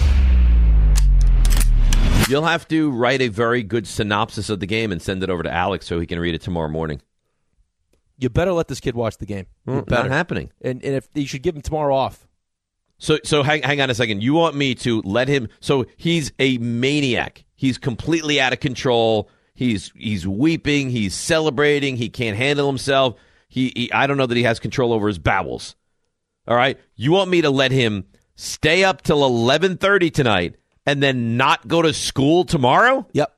You'll have to write a very good synopsis of the game and send it over to Alex so he can read it tomorrow morning. You better let this kid watch the game. Not happening. And if you should give him tomorrow off. So hang on a second. You want me to let him? So he's a maniac. He's completely out of control. He's weeping. He's celebrating. He can't handle himself. I don't know that he has control over his bowels. All right. You want me to let him stay up till 11:30 tonight and then not go to school tomorrow? Yep.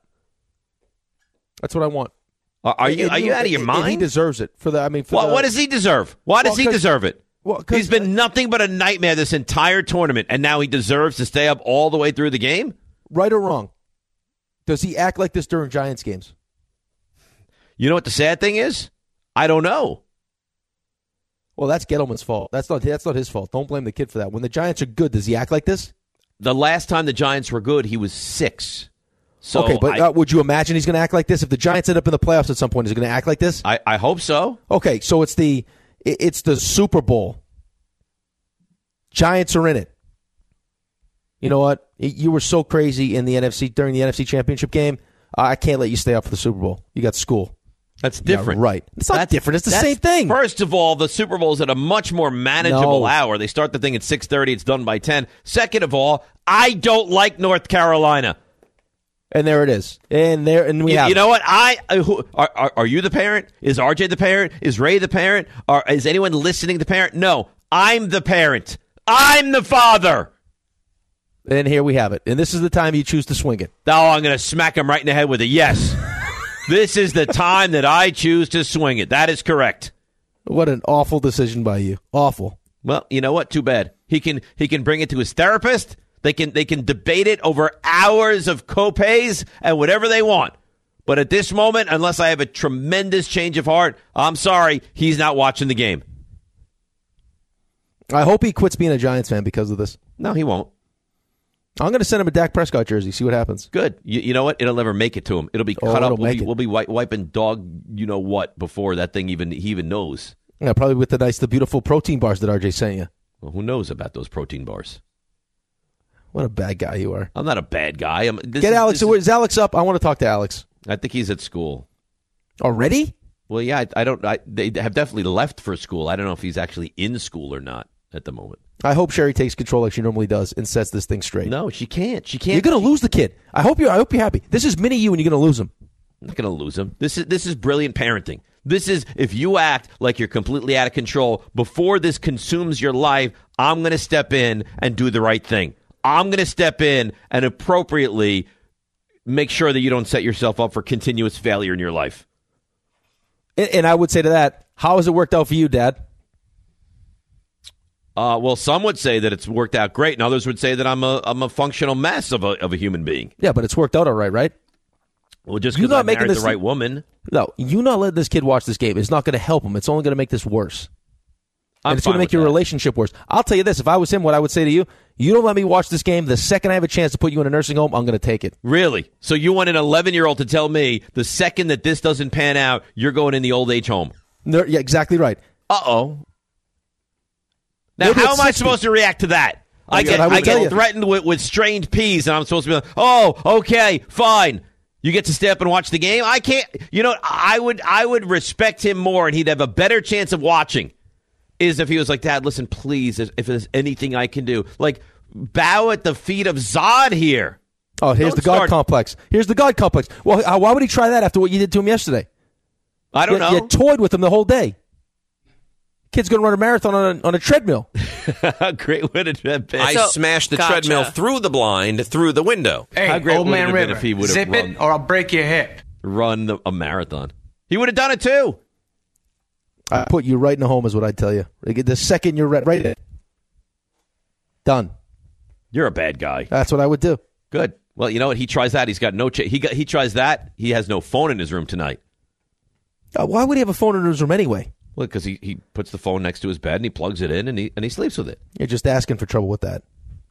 That's what I want. Are you out of your mind? And he deserves it for the. I mean, what does he deserve? Why does he deserve it? Well, he's been nothing but a nightmare this entire tournament, and now he deserves to stay up all the way through the game? Right or wrong? Does he act like this during Giants games? You know what the sad thing is? I don't know. Well, that's Gettleman's fault. That's not his fault. Don't blame the kid for that. When the Giants are good, does he act like this? The last time the Giants were good, he was 6. So okay, but would you imagine he's going to act like this? If the Giants end up in the playoffs at some point, is he going to act like this? I hope so. Okay, so it's the Super Bowl. Giants are in it. You know what? You were so crazy in the NFC during the NFC Championship game. I can't let you stay up for the Super Bowl. You got school. That's different. Yeah, right. It's not different. It's the same thing. First of all, the Super Bowl is at a much more manageable hour. They start the thing at 6:30. It's done by 10. Second of all, I don't like North Carolina. And there it is. And we have. You know what? Are you the parent? Is RJ the parent? Is Ray the parent? Or is anyone listening the parent? No, I'm the parent. I'm the father. And here we have it. And this is the time you choose to swing it. Oh, I'm going to smack him right in the head with a yes. This is the time that I choose to swing it. That is correct. What an awful decision by you. Awful. Well, you know what? Too bad. He can bring it to his therapist. They can debate it over hours of copays and whatever they want. But at this moment, unless I have a tremendous change of heart, I'm sorry, he's not watching the game. I hope he quits being a Giants fan because of this. No, he won't. I'm going to send him a Dak Prescott jersey, see what happens. Good. You know what? It'll never make it to him. It'll be cut up. We'll be wiping dog, you know what, before that thing he even knows. Yeah, probably with the beautiful protein bars that RJ sent you. Well, who knows about those protein bars? What a bad guy you are. I'm not a bad guy. Alex. Is Alex up? I want to talk to Alex. I think he's at school. Already? Well, yeah, they have definitely left for school. I don't know if he's actually in school or not at the moment. I hope Sherry takes control like she normally does and sets this thing straight. No, she can't. You're going to lose the kid. I hope you're happy. This is mini you and you're going to lose him. I'm not going to lose him. This is brilliant parenting. This is, if you act like you're completely out of control before this consumes your life, I'm going to step in and do the right thing. I'm going to step in and appropriately make sure that you don't set yourself up for continuous failure in your life. And I would say to that, how has it worked out for you, Dad? Well, some would say that it's worked out great, and others would say that I'm a functional mess of a human being. Yeah, but it's worked out all right, right? Well, just because I married the right woman. No, you not letting this kid watch this game is not going to help him. It's only going to make this worse. And it's going to make your relationship worse. I'll tell you this. If I was him, what I would say to you, you don't let me watch this game. The second I have a chance to put you in a nursing home, I'm going to take it. Really? So you want an 11-year-old to tell me the second that this doesn't pan out, you're going in the old age home? No, yeah, exactly right. Uh-oh. Now, how am I supposed to react to that? I get threatened with strained peas, and I'm supposed to be like, oh, okay, fine. You get to stay up and watch the game? I can't. You know, I would respect him more, and he'd have a better chance of watching, is if he was like, Dad, listen, please, if there's anything I can do. Like, bow at the feet of Zod here. Oh, here's the God complex. Here's the God complex. Well, why would he try that after what you did to him yesterday? I don't know. You toyed with him the whole day. Kid's going to run a marathon on a treadmill. Great way to bet. I smashed the treadmill through the blind, through the window. Hey, How great old would man it have been River, if he would have zip it or I'll break your hip. Run a marathon. He would have done it too. I put you right in the home is what I'd tell you. The second you're right in. Done. You're a bad guy. That's what I would do. Good. Well, you know what? He tries that. He's got no. He tries that. He has no phone in his room tonight. Why would he have a phone in his room anyway? Well, because he puts the phone next to his bed and he plugs it in and he sleeps with it. You're just asking for trouble with that.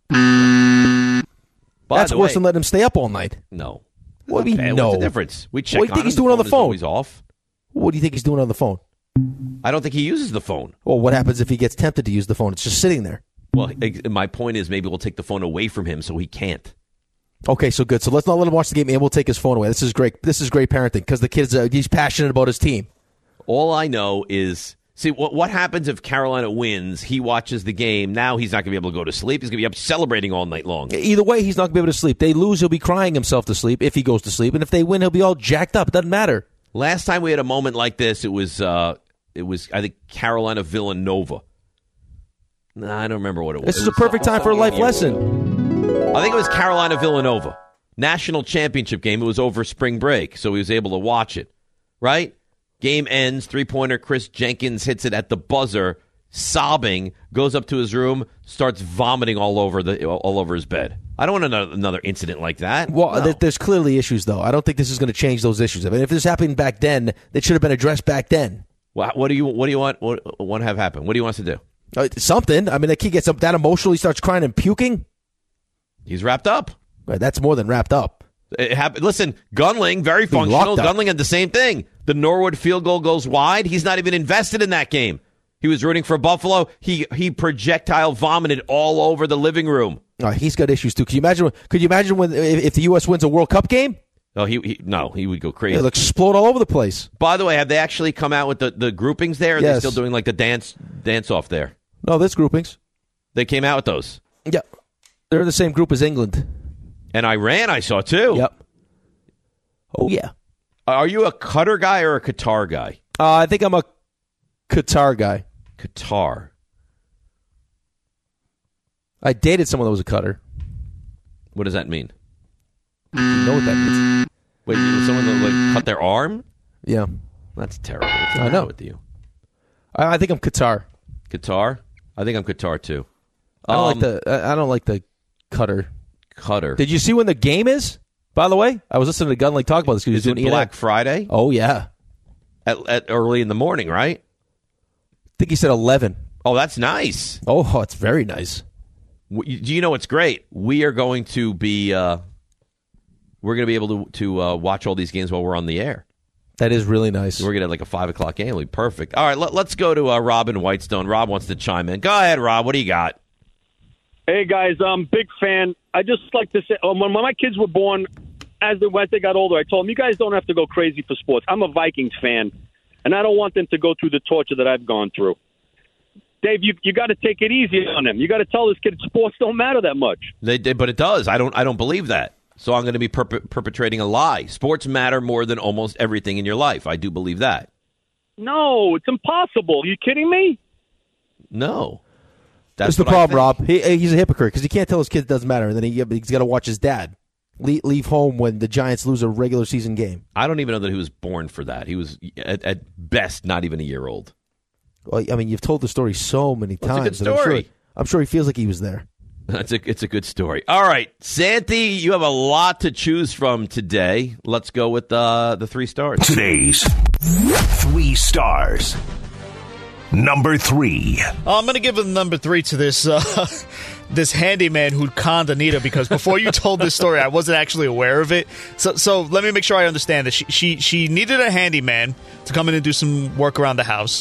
That's worse than letting him stay up all night. No. What do you mean, no? What's the difference? We check. What do you think he's doing on the phone? He's off. What do you think he's doing on the phone? I don't think he uses the phone. Well, what happens if he gets tempted to use the phone? It's just sitting there. Well, my point is maybe we'll take the phone away from him so he can't. Okay, so good. So let's not let him watch the game and we'll take his phone away. This is great. This is great parenting because the kid's he's passionate about his team. All I know is, see, what happens if Carolina wins, he watches the game, now he's not going to be able to go to sleep. He's going to be up celebrating all night long. Either way, he's not going to be able to sleep. They lose, he'll be crying himself to sleep if he goes to sleep. And if they win, he'll be all jacked up. It doesn't matter. Last time we had a moment like this, it was I think, Carolina Villanova. I don't remember what it was. This is a perfect time for a life lesson. I think it was Carolina Villanova. National championship game. It was over spring break, so he was able to watch it. Right? Game ends, three-pointer, Chris Jenkins hits it at the buzzer, sobbing, goes up to his room, starts vomiting all over his bed. I don't want another incident like that. Well, no. There's clearly issues, though. I don't think this is going to change those issues. I mean, if this happened back then, it should have been addressed back then. What do you want to have happen? What do you want to do? Something. I mean, the kid gets up that emotional, he starts crying and puking. He's wrapped up. Right, that's more than wrapped up. Listen, Gunling, very functional. Gunling had the same thing. The Norwood field goal goes wide. He's not even invested in that game. He was rooting for Buffalo. He projectile vomited all over the living room. He's got issues too. Could you imagine when if the U.S. wins a World Cup game? Oh, he would go crazy. He'll explode all over the place. By the way, have they actually come out with the groupings there? Or yes. Are they still doing like the dance off there? No, there's groupings. They came out with those. Yeah, they're in the same group as England and Iran. I saw too. Yep. Oh yeah. Are you a Qatar guy or a Qatar guy? I think I'm a Qatar guy. Qatar. I dated someone that was a Qatar. What does that mean? You know what that means? Wait, someone that cut their arm? Yeah. That's terrible. I know. With you? I think I'm Qatar. Qatar? I think I'm Qatar too. I don't like the Qatar. Qatar. Did you see when the game is? By the way, I was listening to Gunling talk about this. Is it Black Friday? Oh, yeah. At early in the morning, right? I think he said 11. Oh, that's nice. Oh, it's very nice. Do you know what's great? We are going to be able to watch all these games while we're on the air. That is really nice. We're going to have like a 5 o'clock game. It'll be perfect. All right, let's go to Rob in Whitestone. Rob wants to chime in. Go ahead, Rob. What do you got? Hey, guys, big fan. I just like to say, when my kids were born, as they got older, I told them, you guys don't have to go crazy for sports. I'm a Vikings fan, and I don't want them to go through the torture that I've gone through. Dave, you got to take it easy on them. You got to tell this kid sports don't matter that much. But it does. I don't believe that. So I'm going to be perpetrating a lie. Sports matter more than almost everything in your life. I do believe that. No, it's impossible. Are you kidding me? No. That's the problem, Rob. He's a hypocrite because he can't tell his kid it doesn't matter, and then he's got to watch his dad leave home when the Giants lose a regular season game. I don't even know that he was born for that. He was, at best, not even a year old. Well, I mean, you've told the story so many times. It's a good story. I'm sure he feels like he was there. It's a good story. All right, Santi, you have a lot to choose from today. Let's go with the 3 stars. Today's 3 stars. Number 3. I'm going to give a number 3 to this this handyman who conned Anita, because before you told this story, I wasn't actually aware of it. So let me make sure I understand this. She needed a handyman to come in and do some work around the house.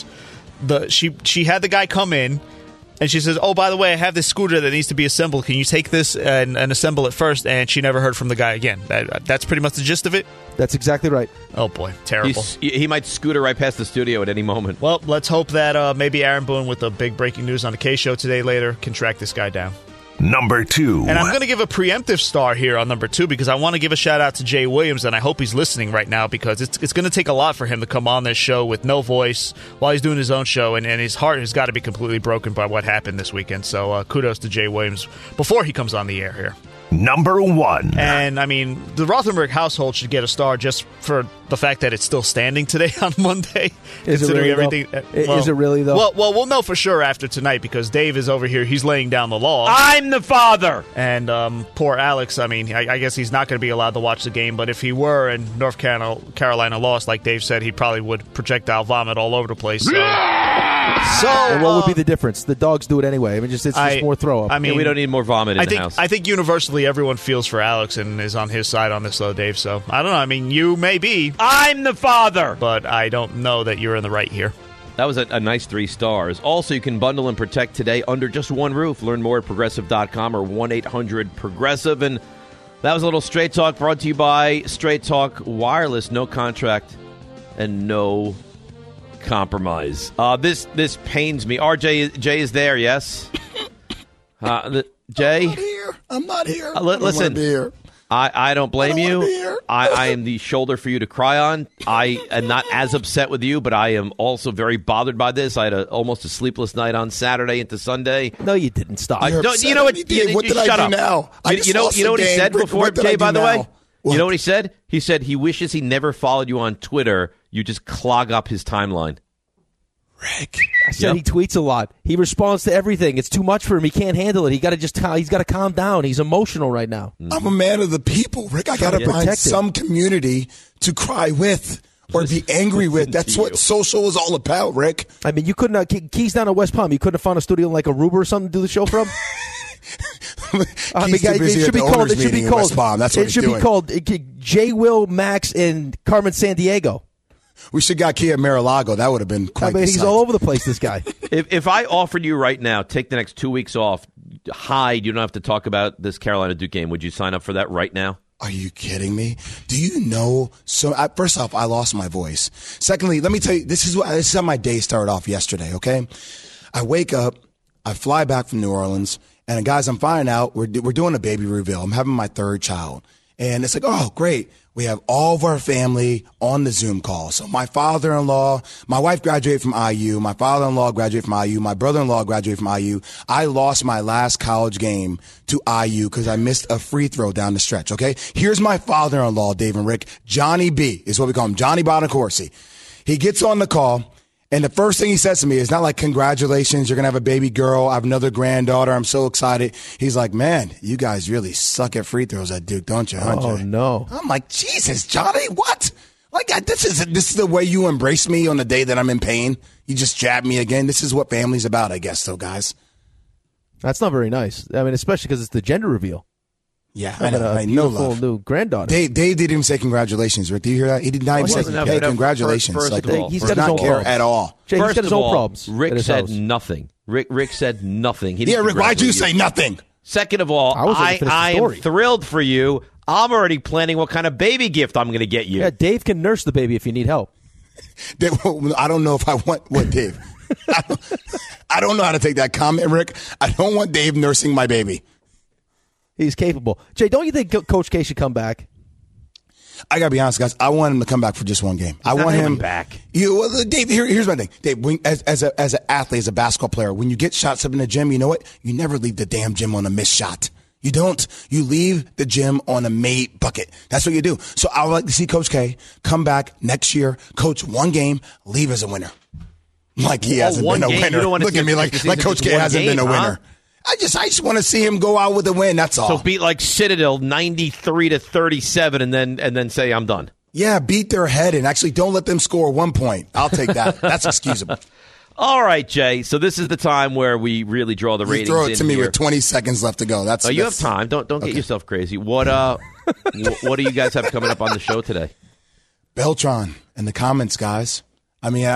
She had the guy come in, and she says, oh, by the way, I have this scooter that needs to be assembled. Can you take this and assemble it first? And she never heard from the guy again. That's pretty much the gist of it? That's exactly right. Oh, boy. Terrible. He might scooter right past the studio at any moment. Well, let's hope that maybe Aaron Boone, with the big breaking news on the K Show today later, can track this guy down. Number 2. And I'm going to give a preemptive star here on number 2 because I want to give a shout-out to Jay Williams, and I hope he's listening right now because it's going to take a lot for him to come on this show with no voice while he's doing his own show, and his heart has got to be completely broken by what happened this weekend. So kudos to Jay Williams before he comes on the air here. Number 1. And, I mean, the Rothenberg household should get a star just for the fact that it's still standing today on Monday. Is it really, everything. Is it really, though? Well, we'll know for sure after tonight because Dave is over here. He's laying down the law. I'm the father! And poor Alex, I mean, I guess he's not going to be allowed to watch the game, but if he were and North Carolina lost, like Dave said, he probably would projectile vomit all over the place. So, and what would be the difference? The dogs do it anyway. I mean, it's just more throw up. I mean, we don't need more vomit in the house. I think universally everyone feels for Alex and is on his side on this, though, Dave. So I don't know. I mean, you may be. I'm the father, but I don't know that you're in the right here. That was a nice 3 stars. Also, you can bundle and protect today under just one roof. Learn more at Progressive.com or 1-800-PROGRESSIVE. And that was a little Straight Talk brought to you by Straight Talk Wireless. No contract and no compromise. This pains me. Jay is there, yes? Jay? I'm not here. Listen, I don't blame you. I am the shoulder for you to cry on. I am not as upset with you, but I am also very bothered by this. I had almost a sleepless night on Saturday into Sunday. No, you didn't. Stop. You know what? What did I do now? You know what he said before, Jay, by the way? You know what he said? He said he wishes he never followed you on Twitter. You just clog up his timeline. Rick. I said he tweets a lot. He responds to everything. It's too much for him. He can't handle it. He's got to calm down. He's emotional right now. I'm a man of the people, Rick. I got to find some community to cry with or be angry with. That's what social is all about, Rick. I mean, you couldn't Keys down at West Palm. You couldn't have found a studio in like Aruba or something to do the show from. It should be called J. Will, Max, and Carmen Sandiego. We should got Kia Mar-a-Lago. That would have been quite. He's all over the place. This guy. If I offered you right now, take the next 2 weeks off, hide. You don't have to talk about this Carolina Duke game. Would you sign up for that right now? Are you kidding me? Do you know? So first off, I lost my voice. Secondly, let me tell you, this is how my day started off yesterday. Okay, I wake up, I fly back from New Orleans, and guys, I'm finding out we're doing a baby reveal. I'm having my 3rd child, and it's like, oh, great. We have all of our family on the Zoom call. So my father-in-law, my wife graduated from IU. My father-in-law graduated from IU. My brother-in-law graduated from IU. I lost my last college game to IU because I missed a free throw down the stretch, okay? Here's my father-in-law, Dave and Rick. Johnny B is what we call him, Johnny Bonacorsi. He gets on the call. And the first thing he says to me is not like, congratulations, you're going to have a baby girl. I have another granddaughter. I'm so excited. He's like, man, you guys really suck at free throws at Duke, don't you? Oh, no. I'm like, Jesus, Johnny, what? Like, this is the way you embrace me on the day that I'm in pain. You just jab me again. This is what family's about, I guess, though, guys. That's not very nice. I mean, especially because it's the gender reveal. Yeah, I know. I know, love. New granddaughter. Dave didn't even say congratulations, Rick. Do you hear that? He did not even say, hey, congratulations. First of all, he's got not care at all. Jay, he's got his own problems. Rick said nothing. Rick said nothing. Yeah, Rick, why'd you say nothing? Second of all, I am thrilled for you. I'm already planning what kind of baby gift I'm going to get you. Yeah, Dave can nurse the baby if you need help. I don't know if I want what Dave. I don't know how to take that comment, Rick. I don't want Dave nursing my baby. He's capable. Jay, don't you think Coach K should come back? I got to be honest, guys. I want him to come back for just one game. I want him back. Dave, here's my thing. Dave, as an athlete, as a basketball player, when you get shots up in the gym, you know what? You never leave the damn gym on a missed shot. You don't. You leave the gym on a made bucket. That's what you do. So I would like to see Coach K come back next year, coach one game, leave as a winner. Like he hasn't been a winner. Look at me like Coach K hasn't been a winner. I just want to see him go out with a win. That's all. So beat like Citadel 93-37, and then say I'm done. Yeah, beat their head and actually don't let them score 1 point. I'll take that. That's excusable. All right, Jay. So this is the time where we really draw the ratings. Throw it to me here. with 20 seconds left to go. You have time. Don't get yourself crazy. What what do you guys have coming up on the show today? Beltran in the comments, guys. I mean,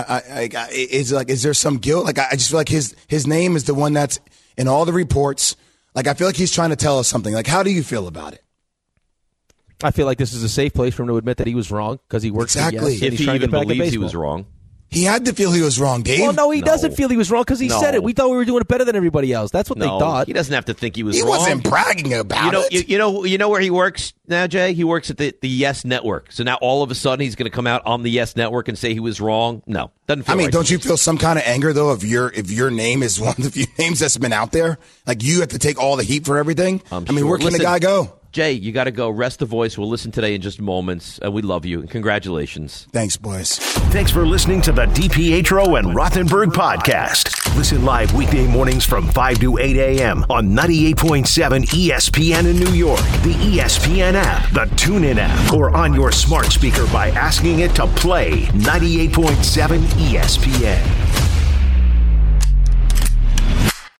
is there some guilt? Like I just feel like his name is the one that's in all the reports. Like I feel like he's trying to tell us something. Like how do you feel about it? I feel like this is a safe place for him to admit that he was wrong because he works exactly. For if he even believes he was wrong. He had to feel he was wrong, Dave. Well, no, he doesn't feel he was wrong because he said it. We thought we were doing it better than everybody else. That's what they thought. He doesn't have to think he was wrong. He wasn't bragging about it. You know where he works now, Jay? He works at the Yes Network. So now all of a sudden he's going to come out on the Yes Network and say he was wrong? No. Doesn't feel right. Don't you feel some kind of anger, though, if your name is one of the few names that's been out there? Like you have to take all the heat for everything? Where can the guy go? Jay, you got to go. Rest the voice. We'll listen today in just moments. We love you. Congratulations. Thanks, boys. Thanks for listening to the DiPietro and Rothenberg podcast. Listen live weekday mornings from 5 to 8 a.m. on 98.7 ESPN in New York, the ESPN app, the TuneIn app, or on your smart speaker by asking it to play 98.7 ESPN.